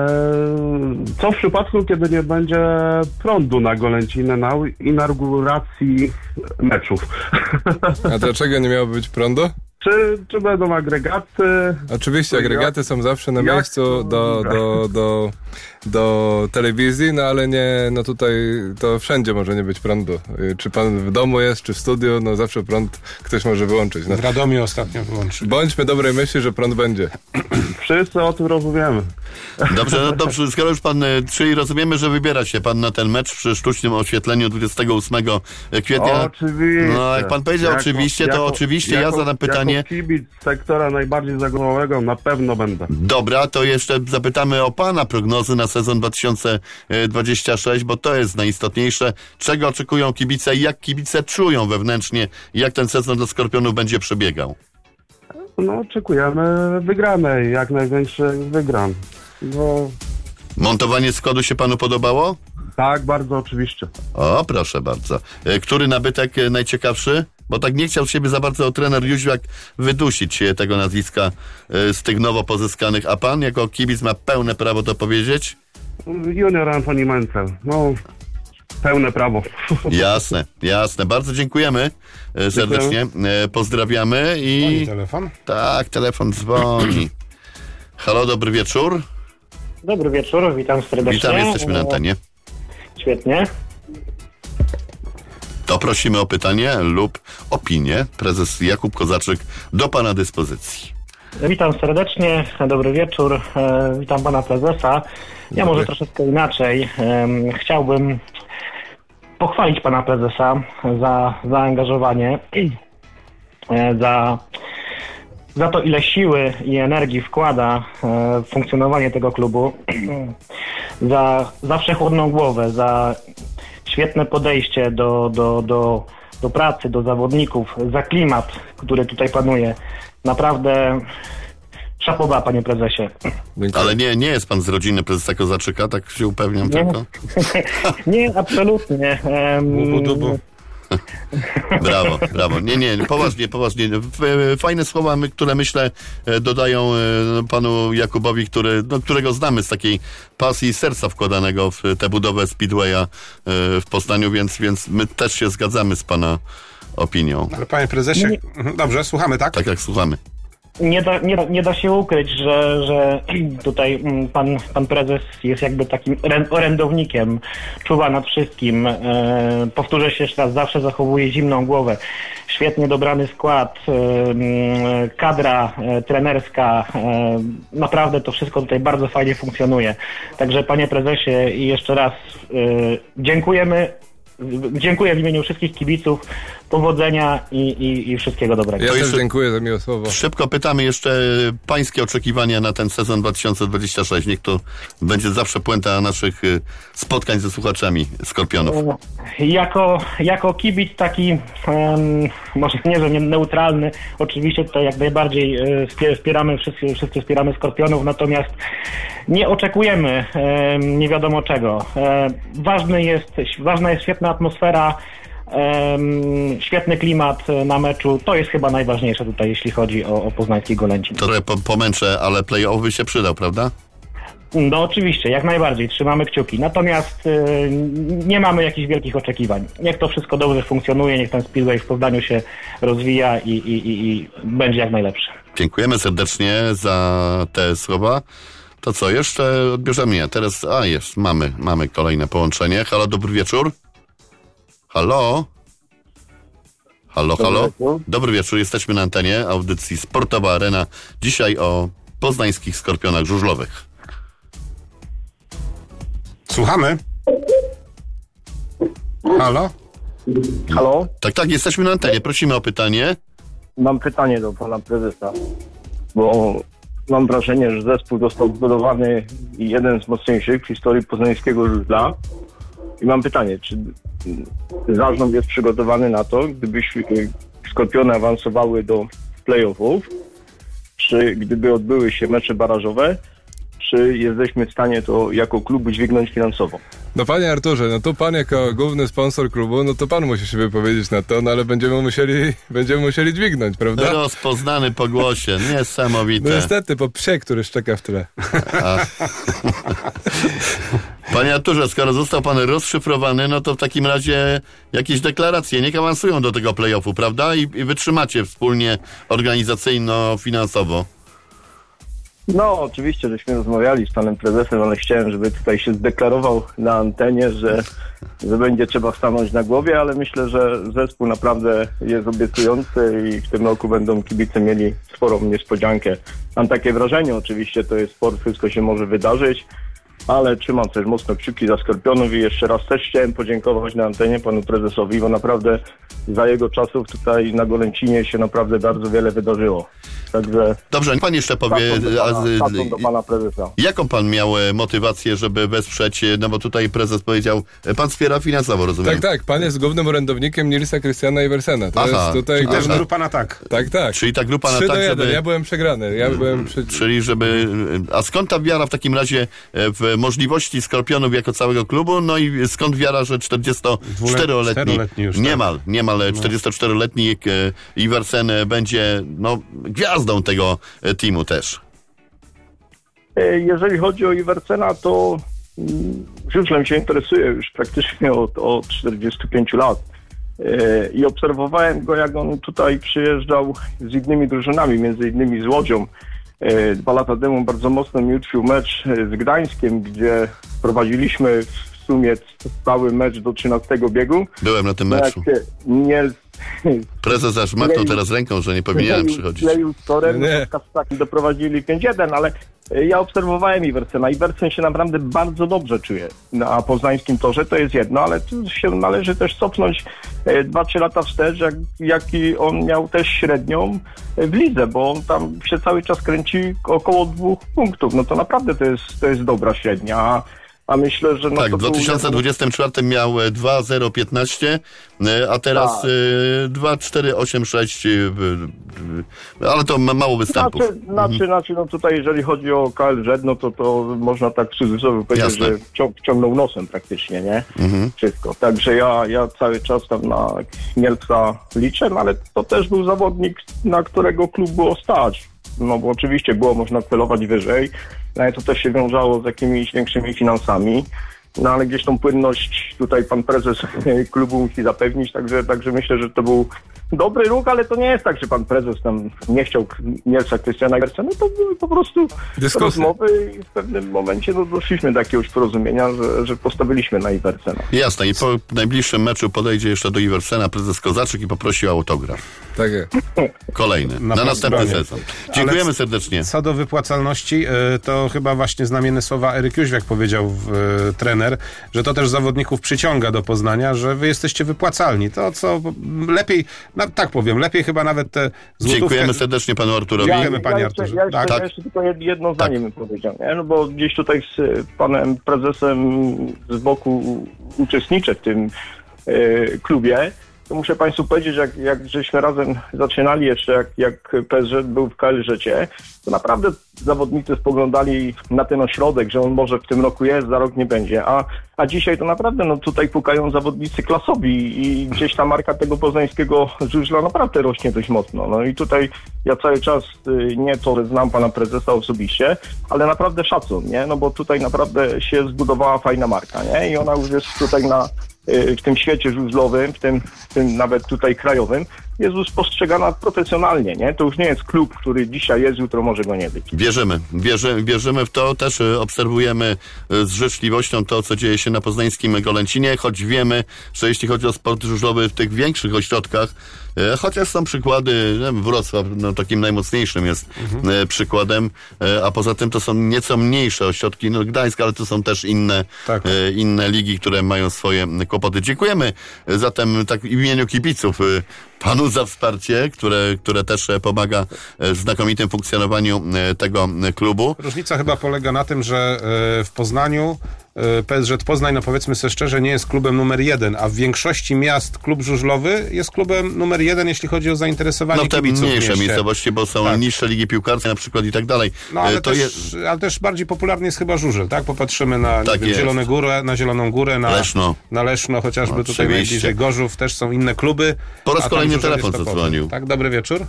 Speaker 6: co w przypadku, kiedy nie będzie prądu na Golęcinę na inauguracji meczów?
Speaker 4: A dlaczego nie miałoby być prądu?
Speaker 6: Czy, czy będą agregaty?
Speaker 4: Oczywiście agregaty są zawsze na
Speaker 6: Jak
Speaker 4: miejscu
Speaker 6: to
Speaker 4: do, do, do, do telewizji, no ale nie, no tutaj to wszędzie może nie być prądu. Y, Czy pan w domu jest, czy w studiu, no zawsze prąd ktoś może wyłączyć. No.
Speaker 3: W Radomiu ostatnio wyłączył.
Speaker 4: Bądźmy dobrej myśli, że prąd będzie.
Speaker 6: Wszyscy o tym rozumiemy.
Speaker 2: Dobrze, no dobrze, skoro już pan, e, czyli rozumiemy, że wybiera się pan na ten mecz przy sztucznym oświetleniu dwudziestego ósmego kwietnia.
Speaker 6: Oczywiście.
Speaker 2: No, jak pan powiedział
Speaker 6: Jako-
Speaker 2: oczywiście, to
Speaker 6: jako-
Speaker 2: oczywiście ja
Speaker 6: jako-
Speaker 2: zadam pytanie.
Speaker 6: Jako kibic sektora najbardziej zagłowego na pewno będę.
Speaker 2: Dobra, to jeszcze zapytamy o pana prognozy na sezon dwa tysiące dwudziesty szósty, bo to jest najistotniejsze. Czego oczekują kibice i jak kibice czują wewnętrznie, jak ten sezon dla Skorpionów będzie przebiegał?
Speaker 6: No, oczekujemy wygranej, jak największych wygram. No,
Speaker 2: Montowanie składu się panu podobało?
Speaker 6: tak, bardzo oczywiście.
Speaker 2: O, proszę bardzo. E, Który nabytek e, najciekawszy? Bo tak nie chciał siebie za bardzo trener Jóźwiak wydusić e, tego nazwiska e, z tych nowo pozyskanych, a pan jako kibic ma pełne prawo to powiedzieć?
Speaker 6: Junior Antoni Mencel. No, pełne prawo.
Speaker 2: Jasne, jasne. Bardzo dziękujemy e, serdecznie. E, Pozdrawiamy
Speaker 3: Pani
Speaker 2: i...
Speaker 3: telefon?
Speaker 2: Tak, telefon dzwoni. Halo, dobry wieczór.
Speaker 7: Dobry wieczór, witam serdecznie.
Speaker 2: Witam, jesteśmy na antenie.
Speaker 7: Świetnie.
Speaker 2: To prosimy o pytanie lub opinię. Prezes Jakub Kozaczyk do pana dyspozycji.
Speaker 7: Witam serdecznie, dobry wieczór, e, witam pana prezesa. Ja może troszeczkę inaczej. Em, Chciałbym pochwalić pana prezesa za zaangażowanie, e, za, za to, ile siły i energii wkłada e, w funkcjonowanie tego klubu, za zawsze chłodną głowę, za świetne podejście do, do, do, do pracy, do zawodników, za klimat, który tutaj panuje. Naprawdę szapoba, panie prezesie.
Speaker 4: Dziękuję.
Speaker 2: Ale nie, nie jest pan z rodziny prezesa Kozaczyka, tak się upewniam
Speaker 7: Nie,
Speaker 2: tylko.
Speaker 7: nie absolutnie. Em,
Speaker 3: Dubu, dubu.
Speaker 2: Brawo, brawo. Nie, nie, poważnie, poważnie. F- Fajne słowa, my, które myślę e, dodają e, panu Jakubowi, który, no, którego znamy z takiej pasji i serca wkładanego w tę budowę Speedwaya e, w Poznaniu, więc, więc my też się zgadzamy z pana opinią.
Speaker 3: Ale panie prezesie, mhm, dobrze, słuchamy, tak?
Speaker 2: Tak jak słuchamy.
Speaker 7: Nie da, nie, da, nie da się ukryć, że, że tutaj mm, pan, pan prezes jest jakby takim ren- orędownikiem, czuwa nad wszystkim. E, powtórzę się jeszcze raz, zawsze zachowuje zimną głowę. Świetnie dobrany skład, e, mm, kadra e, trenerska, e, naprawdę to wszystko tutaj bardzo fajnie funkcjonuje. Także panie prezesie i jeszcze raz e, dziękujemy. Dziękuję w imieniu wszystkich kibiców, powodzenia i, i, i wszystkiego dobrego.
Speaker 4: Ja
Speaker 2: To
Speaker 4: też
Speaker 2: jeszcze-
Speaker 4: dziękuję za miłe słowo.
Speaker 2: Szybko pytamy jeszcze pańskie oczekiwania na ten sezon dwa tysiące dwudziesty szósty. Niech to będzie zawsze puenta naszych y, spotkań ze słuchaczami Skorpionów.
Speaker 7: Jako, jako kibic taki, em, może nie, że nie neutralny, oczywiście tutaj jak najbardziej e, wspie- wspieramy, wszyscy, wszyscy wspieramy Skorpionów, natomiast nie oczekujemy em, nie wiadomo czego. E, ważny jest, ważna jest świetna atmosfera, em, świetny klimat na meczu, to jest chyba najważniejsze tutaj, jeśli chodzi o, o poznański Golęcin.
Speaker 2: Trochę po, pomęczę, ale play-off by się przydał, prawda?
Speaker 7: No oczywiście, jak najbardziej, trzymamy kciuki. Natomiast y, nie mamy jakichś wielkich oczekiwań. Niech to wszystko dobrze funkcjonuje, niech ten Speedway w Poznaniu się rozwija i, i, i, i będzie jak najlepszy.
Speaker 2: Dziękujemy serdecznie za te słowa. To co, jeszcze odbierzemy? Nie, teraz, a jest, mamy, mamy kolejne połączenie. Halo, dobry wieczór. Halo? Halo, halo? Dobry wieczór, jesteśmy na antenie audycji Sportowa Arena. Dzisiaj o poznańskich Skorpionach żużlowych.
Speaker 3: Słuchamy. Halo?
Speaker 8: Halo?
Speaker 2: Tak, tak, jesteśmy na antenie. Prosimy o pytanie.
Speaker 8: Mam pytanie do pana prezesa, bo mam wrażenie, że zespół został zbudowany i jeden z mocniejszych w historii poznańskiego żużla. I mam pytanie, czy zarząd jest przygotowany na to, gdybyśmy Skorpiony awansowały do play-offów, czy gdyby odbyły się mecze barażowe, czy jesteśmy w stanie to jako klub udźwignąć finansowo?
Speaker 4: No panie Arturze, no to pan jako główny sponsor klubu, no to pan musi się wypowiedzieć na to, no ale będziemy musieli, będziemy musieli dźwignąć, prawda?
Speaker 2: Rozpoznany po głosie, niesamowite.
Speaker 4: No niestety, po psie, który szczeka w tle.
Speaker 2: A. Panie Arturze, skoro został pan rozszyfrowany, no to w takim razie jakieś deklaracje niech awansują do tego play-offu, prawda? I, i wytrzymacie wspólnie organizacyjno-finansowo.
Speaker 8: No, oczywiście, żeśmy rozmawiali z panem prezesem, ale chciałem, żeby tutaj się zdeklarował na antenie, że, że będzie trzeba stanąć na głowie, ale myślę, że zespół naprawdę jest obiecujący i w tym roku będą kibice mieli sporą niespodziankę. Mam takie wrażenie, oczywiście to jest sport, wszystko się może wydarzyć, ale trzymam też mocno kciuki za Skorpionów i jeszcze raz też chciałem podziękować na antenie panu prezesowi, bo naprawdę za jego czasów tutaj na Golęcinie się naprawdę bardzo wiele wydarzyło. Także...
Speaker 2: Dobrze, pan jeszcze powie,
Speaker 8: szacun do pana prezesa.
Speaker 2: Jaką pan miał motywację, żeby wesprzeć, no bo tutaj prezes powiedział, pan wspiera finansowo, rozumiem?
Speaker 4: Tak, tak, pan jest głównym orędownikiem Nilsa Christiana Iversena. To
Speaker 2: Aha,
Speaker 4: jest tutaj...
Speaker 3: Czyli też grupa na tak.
Speaker 4: Tak, tak.
Speaker 2: Czyli ta grupa na
Speaker 4: trzy
Speaker 2: tak,
Speaker 4: do jeden.
Speaker 2: żeby...
Speaker 4: Ja byłem przegrany. Ja byłem przy...
Speaker 2: Czyli żeby... A skąd ta wiara w takim razie w możliwości Skorpionów jako całego klubu? No i skąd wiara, że czterdziestoczteroletni,
Speaker 3: już,
Speaker 2: niemal, niemal czterdziestoczteroletni Iversen będzie no, gwiazdą tego teamu też.
Speaker 8: Jeżeli chodzi o Iversena, to żużlem się interesuję już praktycznie od, od czterdziestu pięciu lat. I obserwowałem go, jak on tutaj przyjeżdżał z innymi drużynami, między innymi z Łodzią. Dwa lata temu bardzo mocno mi utkwił mecz z Gdańskiem, gdzie prowadziliśmy w sumie cały mecz do trzynastego biegu.
Speaker 2: Byłem na tym meczu.
Speaker 8: Nie,
Speaker 2: prezes aż machnął teraz ręką, że nie powinienem przychodzić.
Speaker 8: Kleju z torem, doprowadzili pięć jeden, ale ja obserwowałem Iversena. Iversen się naprawdę bardzo dobrze czuje na poznańskim torze, to jest jedno, ale tu się należy też cofnąć dwa trzy lata wstecz, jak, jaki on miał też średnią w lidze, bo on tam się cały czas kręci około dwóch punktów. No to naprawdę to jest, to jest dobra średnia. A myślę, że... No
Speaker 2: tak,
Speaker 8: to
Speaker 2: w dwa tysiące dwudziestym czwartym miał dwa zero piętnaście, a teraz tak. dwa cztery osiem sześć, ale to mało występów.
Speaker 8: Znaczy, mhm. znaczy, znaczy no tutaj jeżeli chodzi o K L Z, no to, to można tak w cudzysłowie powiedzieć,
Speaker 2: Jasne.
Speaker 8: że wcią- wciągnął nosem praktycznie, nie?
Speaker 2: Mhm.
Speaker 8: Wszystko. Także ja, ja cały czas tam na Mielca liczę, no ale to też był zawodnik, na którego klub było stać. No bo oczywiście było można celować wyżej, no ale to też się wiązało z jakimiś większymi finansami. No ale gdzieś tą płynność tutaj pan prezes klubu musi zapewnić, także, także myślę, że to był dobry ruch, ale to nie jest tak, że pan prezes tam nie chciał Mielca Krystiana Iversena, no to były po prostu dyskusje, rozmowy i w pewnym momencie no, doszliśmy do jakiegoś porozumienia, że, że postawiliśmy na Iversena.
Speaker 2: Jasne, i po najbliższym meczu podejdzie jeszcze do Iversena prezes Kozaczyk i poprosi o autograf.
Speaker 4: Tak jest.
Speaker 2: Kolejny, na, na następny sezon. Dziękujemy ale serdecznie.
Speaker 3: Co do wypłacalności, to chyba właśnie znamienne słowa Eryk Jóźwiak powiedział w, trener, że to też zawodników przyciąga do Poznania, że wy jesteście wypłacalni. To co lepiej, no, tak powiem, lepiej chyba nawet te złotówkę...
Speaker 2: Dziękujemy serdecznie panu Arturowi.
Speaker 3: Dziękujemy
Speaker 8: ja,
Speaker 3: panie
Speaker 8: ja jeszcze,
Speaker 3: Arturze.
Speaker 8: ja, jeszcze,
Speaker 3: tak.
Speaker 8: ja jeszcze tylko jedno zdanie bym tak. powiedział, nie? No bo gdzieś tutaj z panem prezesem z boku uczestniczę w tym y, klubie. To muszę państwu powiedzieć, jak, jak żeśmy razem zaczynali jeszcze, jak, jak P S Z był w K L Z-cie, to naprawdę zawodnicy spoglądali na ten ośrodek, że on może w tym roku jest, za rok nie będzie. A, a dzisiaj to naprawdę, no tutaj pukają zawodnicy klasowi i gdzieś ta marka tego poznańskiego żużla naprawdę rośnie dość mocno. No i tutaj ja cały czas nie to, że znam pana prezesa osobiście, ale naprawdę szacun, nie? No bo tutaj naprawdę się zbudowała fajna marka, nie? I ona już jest tutaj na w tym świecie żużlowym, w tym, w tym nawet tutaj krajowym, jest już postrzegana profesjonalnie, nie? To już nie jest klub, który dzisiaj jest, jutro może go nie być.
Speaker 2: Wierzymy, wierzy, wierzymy w to, też obserwujemy z życzliwością to, co dzieje się na poznańskim Golęcinie, choć wiemy, że jeśli chodzi o sport żużlowy w tych większych ośrodkach, chociaż są przykłady, Wrocław no, takim najmocniejszym jest mhm. przykładem, a poza tym to są nieco mniejsze ośrodki, no Gdańsk, ale to są też inne, tak. inne ligi, które mają swoje kłopoty. Dziękujemy zatem tak w imieniu kibiców panu za wsparcie, które, które też pomaga w znakomitym funkcjonowaniu tego klubu.
Speaker 3: Różnica chyba polega na tym, że w Poznaniu P S Z Poznań, no powiedzmy sobie szczerze, nie jest klubem numer jeden, a w większości miast klub żużlowy jest klubem numer jeden, jeśli chodzi o zainteresowanie
Speaker 2: no, te
Speaker 3: kibiców
Speaker 2: mniejsze miejscowości, bo są tak. niższe ligi piłkarskie na przykład i tak dalej.
Speaker 3: No ale,
Speaker 2: to
Speaker 3: też,
Speaker 2: jest...
Speaker 3: ale też bardziej popularny jest chyba żużel, tak? Popatrzymy na
Speaker 2: tak
Speaker 3: wiem, Zielone Górę, na Zieloną Górę, na Leszno, na Leszno chociażby no, tutaj najbliżej Gorzów, też są inne kluby.
Speaker 2: Po raz kolejny telefon zadzwonił.
Speaker 3: Tak, dobry wieczór.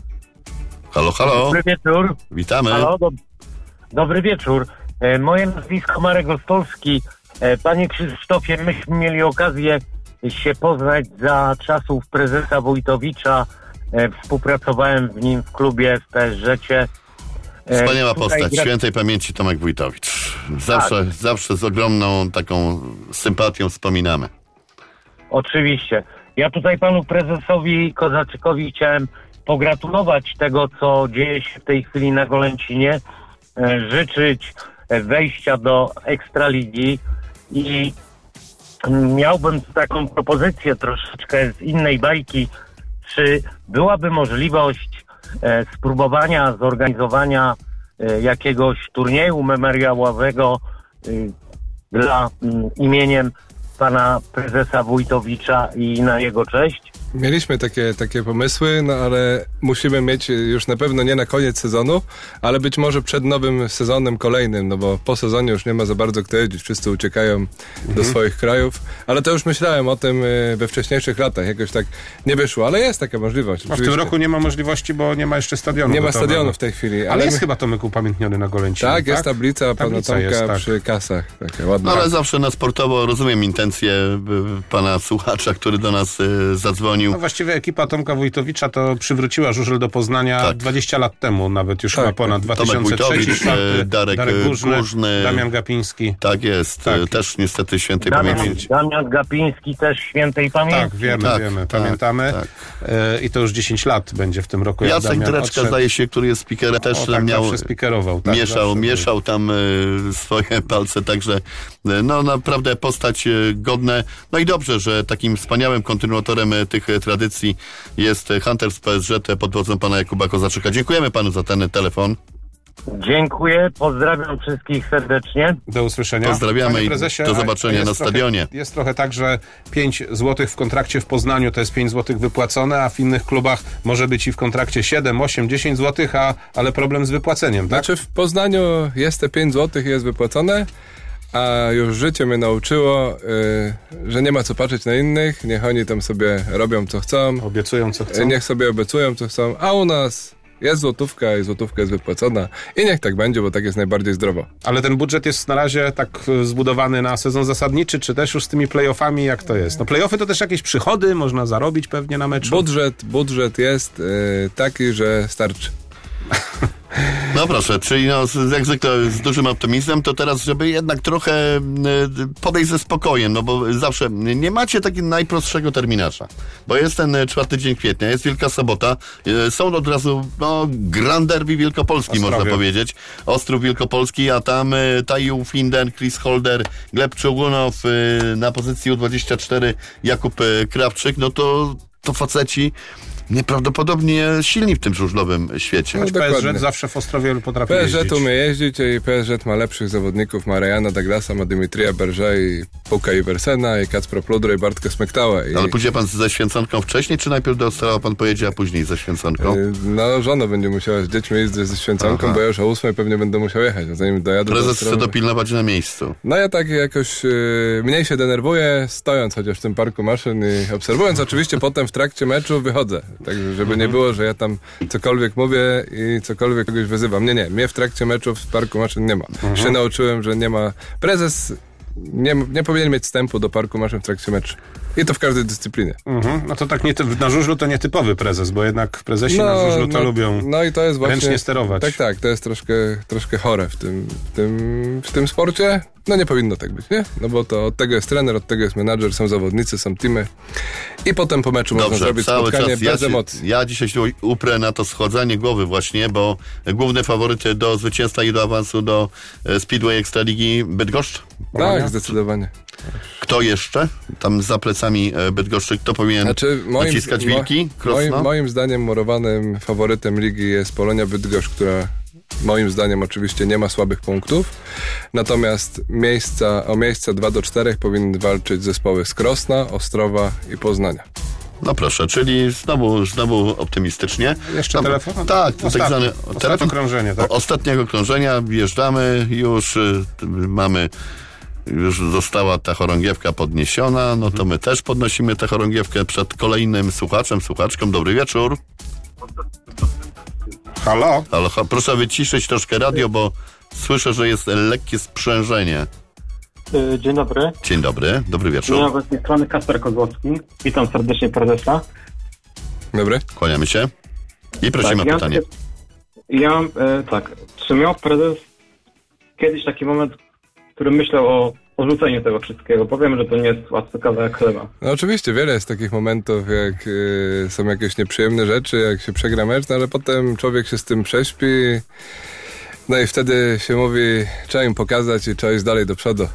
Speaker 2: Halo, halo.
Speaker 9: Dobry wieczór.
Speaker 2: Witamy.
Speaker 9: Halo, do... Dobry wieczór. E, moje nazwisko Marek Ostolski. E, panie Krzysztofie, myśmy mieli okazję się poznać za czasów prezesa Wójtowicza. E, współpracowałem w nim w klubie w P S Z-cie.
Speaker 2: E, Wspaniała postać, gra... świętej pamięci Tomek Wójtowicz. Zawsze, tak. zawsze z ogromną taką sympatią wspominamy.
Speaker 9: Oczywiście. Ja tutaj panu prezesowi Kozaczykowi chciałem pogratulować tego, co dzieje się w tej chwili na Golęcinie, e, życzyć wejścia do Ekstraligi i miałbym taką propozycję troszeczkę z innej bajki, czy byłaby możliwość e, spróbowania zorganizowania e, jakiegoś turnieju memoriałowego e, dla m, imieniem pana prezesa Wójtowicza i na jego cześć?
Speaker 4: Mieliśmy takie, takie pomysły, no ale musimy mieć już na pewno nie na koniec sezonu, ale być może przed nowym sezonem kolejnym, no bo po sezonie już nie ma za bardzo kto jeździć, wszyscy uciekają mhm. do swoich krajów, ale to już myślałem o tym we wcześniejszych latach, jakoś tak nie wyszło, ale jest taka możliwość.
Speaker 3: A w tym roku nie ma możliwości, bo nie ma jeszcze stadionu.
Speaker 4: Nie ma stadionu w tej chwili.
Speaker 3: Ale, ale jest my... chyba Tomek upamiętniony na Golęcinie, tak?
Speaker 4: Tak, jest tablica, pana Tomka jest, tak. przy kasach. Takie ładne.
Speaker 2: No ale zawsze na sportowo rozumiem intencje pana słuchacza, który do nas y, zadzwonił.
Speaker 3: No właściwie ekipa Tomka Wójtowicza to przywróciła żużel do Poznania tak. dwadzieścia lat temu, nawet już tak. chyba ponad dwa tysiące trzeci, dwa tysiące czwarty,
Speaker 2: Darek,
Speaker 3: Darek Górzny,
Speaker 2: Górzny,
Speaker 3: Damian Gapiński.
Speaker 2: Tak jest, tak. też niestety świętej
Speaker 9: Damian,
Speaker 2: pamięci.
Speaker 9: Damian Gapiński też świętej pamięci.
Speaker 3: Tak, wiemy, tak, wiemy, tak, pamiętamy. Tak. E, I to już dziesięć lat będzie w tym roku.
Speaker 2: Jacek Dreczka, zdaje się, który jest speakerem, też
Speaker 3: o, tak,
Speaker 2: miał,
Speaker 3: spikerował, tak,
Speaker 2: mieszał, mieszał tam y, swoje palce, także y, no naprawdę postać y, godne. No i dobrze, że takim wspaniałym kontynuatorem y, tych y, tradycji jest Hunter z P S Z pod wodzą pana Jakuba Kozaczyka. Dziękujemy panu za ten telefon.
Speaker 9: Dziękuję, pozdrawiam wszystkich serdecznie.
Speaker 3: Do usłyszenia.
Speaker 2: Pozdrawiamy i do zobaczenia na stadionie.
Speaker 3: Trochę, jest trochę tak, że pięć złotych w kontrakcie w Poznaniu to jest pięć złotych wypłacone, a w innych klubach może być i w kontrakcie siedem, osiem, dziesięć złotych, a, ale problem z wypłaceniem, tak?
Speaker 4: Znaczy w Poznaniu jest te pięć złotych i jest wypłacone, a już życie mnie nauczyło, yy, że nie ma co patrzeć na innych, niech oni tam sobie robią co chcą.
Speaker 3: Obiecują co chcą.
Speaker 4: Niech sobie obiecują co chcą, a u nas jest złotówka i złotówka jest wypłacona i niech tak będzie, bo tak jest najbardziej zdrowo.
Speaker 3: Ale ten budżet jest na razie tak zbudowany na sezon zasadniczy, czy też już z tymi play-offami, jak to jest? No play-offy to też jakieś przychody, można zarobić pewnie na meczu.
Speaker 4: Budżet, budżet jest yy, taki, że starczy.
Speaker 2: No proszę, czyli no, jak zwykle z dużym optymizmem, to teraz, żeby jednak trochę podejść ze spokojem, no bo zawsze nie macie takiego najprostszego terminarza, bo jest ten czwarty dzień kwietnia, jest Wielka Sobota, są od razu no, Grand Derby Wielkopolski, Ostrowie. Można powiedzieć, Ostrów Wielkopolski, a tam Taju Finden, Chris Holder, Gleb Czogunow, na pozycji U dwadzieścia cztery Jakub Krawczyk, no to, to faceci nieprawdopodobnie silni w tym żużlowym świecie.
Speaker 3: No, P S Z zawsze w Ostrowie potrafi
Speaker 4: P S Z
Speaker 3: jeździć.
Speaker 4: umie jeździć i P S Z ma lepszych zawodników. Ma Ryana Douglasa, ma Dimitrija Berża i Puka Iversena i Kacpra Pludra i Bartka Smektała. I...
Speaker 2: Ale pójdzie pan ze Święconką wcześniej, czy najpierw do Ostrowa pan pojedzie, a później ze Święconką?
Speaker 4: No, żona będzie musiała z dziećmi jeździć ze Święconką, Aha. bo ja już o ósmej pewnie będę musiał jechać. Zanim dojadę
Speaker 2: Prezes
Speaker 4: do
Speaker 2: chce dopilnować na miejscu.
Speaker 4: No ja tak jakoś yy, mniej się denerwuję, stojąc chociaż w tym parku maszyn i obserwując. Oczywiście potem w trakcie meczu wychodzę. Tak, żeby nie było, że ja tam cokolwiek mówię i cokolwiek kogoś wyzywam. Nie, nie. Mnie w trakcie meczu w parku maszyn nie ma. Mhm. Się nauczyłem, że nie ma... Prezes nie, nie powinien mieć wstępu do parku maszyn w trakcie meczu. I to w każdej dyscyplinie.
Speaker 3: Mhm. No to tak nie ty, na żużlu to nietypowy prezes, bo jednak prezesi
Speaker 4: no,
Speaker 3: na żużlu to
Speaker 4: no,
Speaker 3: lubią
Speaker 4: no i to jest właśnie,
Speaker 3: ręcznie sterować.
Speaker 4: Tak, tak, to jest troszkę, troszkę chore w tym, w, tym, w tym sporcie. No nie powinno tak być, nie? No bo to od tego jest trener, od tego jest menadżer, są zawodnicy, są teamy i potem po meczu
Speaker 2: Dobrze,
Speaker 4: można zrobić
Speaker 2: cały
Speaker 4: spotkanie
Speaker 2: czas
Speaker 4: bez
Speaker 2: ja,
Speaker 4: emocji.
Speaker 2: Ja dzisiaj się uprę na to schodzenie głowy właśnie, bo główne faworyty do zwycięstwa i do awansu do Speedway Ekstraligi Bydgoszcz?
Speaker 4: Tak, zdecydowanie.
Speaker 2: Kto jeszcze? Tam za plecami Bydgoszczy, kto powinien znaczy, moim, naciskać wilki?
Speaker 4: Moim, moim zdaniem murowanym faworytem ligi jest Polonia Bydgoszcz, która moim zdaniem oczywiście nie ma słabych punktów, natomiast miejsca, o miejsca dwa do czterech powinny walczyć zespoły z Krosna, Ostrowa i Poznania.
Speaker 2: No proszę, czyli znowu, znowu optymistycznie.
Speaker 3: Jeszcze no, telefon?
Speaker 2: Tak, to tak zwany telefon
Speaker 3: okrążenie, tak?
Speaker 2: Ostatniego krążenia, wjeżdżamy, już y, mamy, już została ta chorągiewka podniesiona, no to my też podnosimy tę chorągiewkę przed kolejnym słuchaczem, słuchaczką. Dobry wieczór.
Speaker 3: Halo?
Speaker 2: Halo, proszę wyciszyć troszkę radio, bo słyszę, że jest lekkie sprzężenie.
Speaker 7: Dzień dobry.
Speaker 2: Dzień dobry, dobry wieczór.
Speaker 7: Ja z tej strony Kasper Kozłowski. Witam serdecznie prezesa.
Speaker 4: Dobry.
Speaker 2: Kłaniamy się. I prosimy
Speaker 7: tak,
Speaker 2: o pytanie.
Speaker 7: Ja, ja e, tak, czy miał prezes kiedyś taki moment, w którym myślał o odrzuceniu tego wszystkiego? Powiem, że to nie jest łatwy kawałek chleba.
Speaker 4: No oczywiście, wiele jest takich momentów, jak y, są jakieś nieprzyjemne rzeczy, jak się przegra mecz, no ale potem człowiek się z tym prześpi, no i wtedy się mówi, trzeba im pokazać i trzeba iść dalej do przodu.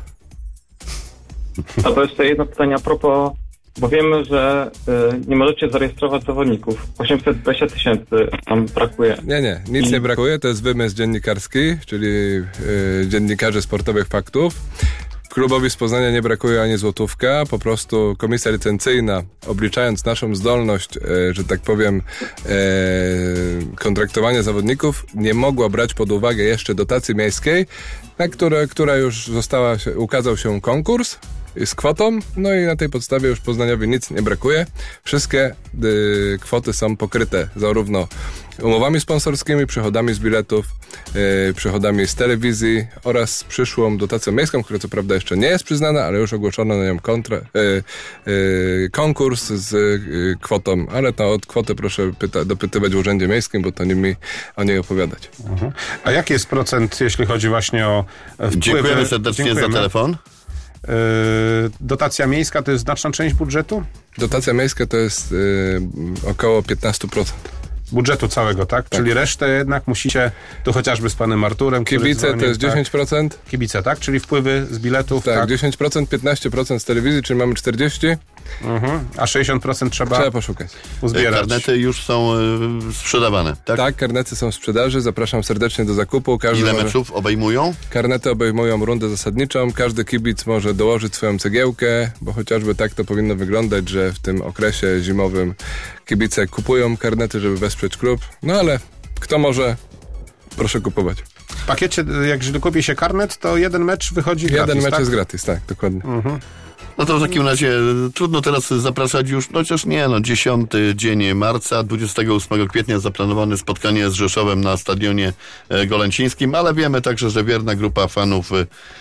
Speaker 7: A to jeszcze jedno pytanie a propos, bo wiemy, że y, nie możecie zarejestrować zawodników. osiemset dwadzieścia tysięcy tam brakuje.
Speaker 4: Nie, nie, nic nie brakuje, to jest wymysł dziennikarski, czyli y, dziennikarzy sportowych faktów. Klubowi z Poznania nie brakuje ani złotówka, po prostu komisja licencyjna, obliczając naszą zdolność, e, że tak powiem, e, kontraktowania zawodników, nie mogła brać pod uwagę jeszcze dotacji miejskiej, na które, która już została, ukazał się konkurs z kwotą, no i na tej podstawie już Poznaniowi nic nie brakuje. Wszystkie y, kwoty są pokryte zarówno umowami sponsorskimi, przychodami z biletów, y, przychodami z telewizji oraz przyszłą dotacją miejską, która co prawda jeszcze nie jest przyznana, ale już ogłoszono na nią kontra, y, y, konkurs z y, kwotą, ale to od kwotę proszę pyta, dopytywać w Urzędzie Miejskim, bo to nie mi o niej opowiadać.
Speaker 3: Mhm. A jaki jest procent, jeśli chodzi właśnie o wpływy?
Speaker 2: Dziękujemy serdecznie Dziękujemy. za telefon.
Speaker 3: Yy, dotacja miejska to jest znaczna część budżetu?
Speaker 4: Dotacja miejska to jest yy, około piętnaście procent.
Speaker 3: Budżetu całego, tak? tak? Czyli resztę jednak musicie, tu chociażby z panem Arturem...
Speaker 4: Kibice dzwonił, to jest tak? dziesięć procent.
Speaker 3: Kibice, tak? Czyli wpływy z biletów...
Speaker 4: Tak, tak, dziesięć procent, piętnaście procent z telewizji, czyli mamy czterdzieści procent.
Speaker 3: Mhm. A sześćdziesiąt procent trzeba...
Speaker 4: Trzeba poszukać.
Speaker 3: Uzbierać.
Speaker 2: Karnety już są y, sprzedawane, tak?
Speaker 4: Tak, karnety są w sprzedaży, zapraszam serdecznie do zakupu. Każdy
Speaker 2: Ile
Speaker 4: może...
Speaker 2: meczów obejmują?
Speaker 4: Karnety obejmują rundę zasadniczą, każdy kibic może dołożyć swoją cegiełkę, bo chociażby tak to powinno wyglądać, że w tym okresie zimowym kibice kupują karnety, żeby wesprzeć klub, no ale kto może, proszę kupować.
Speaker 3: W pakiecie, jak kupi się karnet, to jeden mecz wychodzi
Speaker 4: jeden
Speaker 3: gratis,
Speaker 4: Jeden mecz
Speaker 3: tak?
Speaker 4: jest gratis, tak, dokładnie.
Speaker 3: Mhm.
Speaker 2: No to w takim razie trudno teraz zapraszać już, no chociaż nie, no dziesiąty dzień marca, dwudziestego ósmego kwietnia zaplanowane spotkanie z Rzeszowem na stadionie golęcińskim, ale wiemy także, że wierna grupa fanów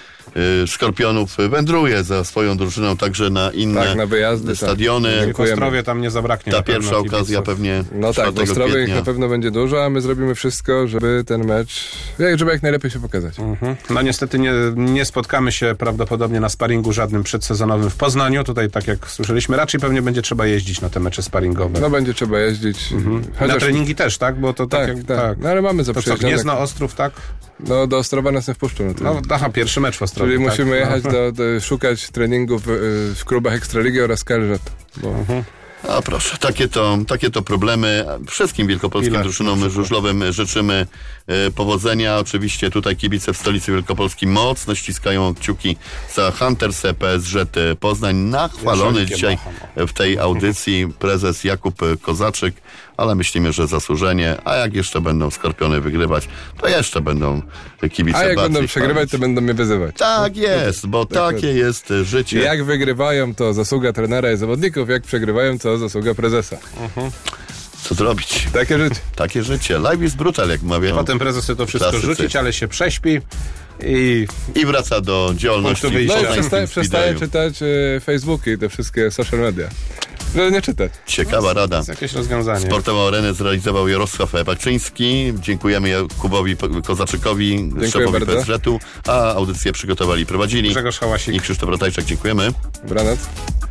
Speaker 2: Skorpionów wędruje za swoją drużyną także na inne
Speaker 4: tak, na wyjazdy,
Speaker 2: stadiony.
Speaker 3: Tak. W Ostrowie tam nie zabraknie.
Speaker 2: Ta pierwsza okazja pewnie.
Speaker 4: No tak, w Ostrowie ich na pewno będzie dużo, a my zrobimy wszystko, żeby ten mecz, żeby jak najlepiej się pokazać.
Speaker 3: Mhm. No niestety nie, nie spotkamy się prawdopodobnie na sparingu żadnym przedsezonowym w Poznaniu. Tutaj, tak jak słyszeliśmy, raczej pewnie będzie trzeba jeździć na te mecze sparingowe.
Speaker 4: No będzie trzeba jeździć.
Speaker 3: Mhm.
Speaker 4: Chociaż...
Speaker 3: Na treningi też, tak? Bo to
Speaker 4: tak,
Speaker 3: tak, jak,
Speaker 4: tak.
Speaker 3: tak.
Speaker 4: No ale mamy
Speaker 3: to co, Gniezno, Ostrów, tak?
Speaker 4: No do Ostrowa nas nie wpuszczą.
Speaker 3: No, aha, pierwszy mecz w Ostrowie.
Speaker 4: Czyli
Speaker 3: tak?
Speaker 4: musimy jechać do, do, szukać treningów w, w klubach Ekstraligi oraz K L Ż. Bo...
Speaker 3: Mhm.
Speaker 2: A proszę, takie to, takie to problemy. Wszystkim wielkopolskim
Speaker 3: Ile?
Speaker 2: drużynom żużlowym życzymy e, powodzenia. Oczywiście tutaj kibice w stolicy Wielkopolski mocno ściskają kciuki za Hunters P S Z Poznań. Nachwalony dzisiaj w tej audycji prezes Jakub Kozaczyk, ale myślimy, że zasłużenie, a jak jeszcze będą Skorpiony wygrywać, to jeszcze będą kibice.
Speaker 4: A jak będą
Speaker 2: chwalić.
Speaker 4: przegrywać, to będą mnie wyzywać.
Speaker 2: Tak jest, bo takie jest życie.
Speaker 4: Jak wygrywają, to zasługa trenera i zawodników, jak przegrywają, to zasługa prezesa.
Speaker 2: Uh-huh. Co zrobić?
Speaker 4: Takie życie.
Speaker 2: Takie życie. Life is brutal, jak mawiają.
Speaker 3: Potem prezes to wszystko
Speaker 2: klasycy.
Speaker 3: rzucić, ale się prześpi. I,
Speaker 2: I wraca do działalności.
Speaker 3: Punktu wyjścia.
Speaker 4: No i
Speaker 2: poznańskim
Speaker 4: przestaje, przestaje
Speaker 2: Speedwayu.
Speaker 4: czytać e, Facebooki i te wszystkie social media. Żeby nie czytać.
Speaker 2: Ciekawa rada.
Speaker 3: to jest jakieś rozwiązanie.
Speaker 2: Sportową arenę zrealizował Jarosław Baczyński. Dziękujemy Jakubowi Kozaczykowi, szefowi
Speaker 4: bardzo.
Speaker 2: P S Z-u, a audycję przygotowali i prowadzili.
Speaker 3: Grzegorz Hałasik.
Speaker 2: I Krzysztof Ratajczak. Dziękujemy.
Speaker 4: Dobranoc.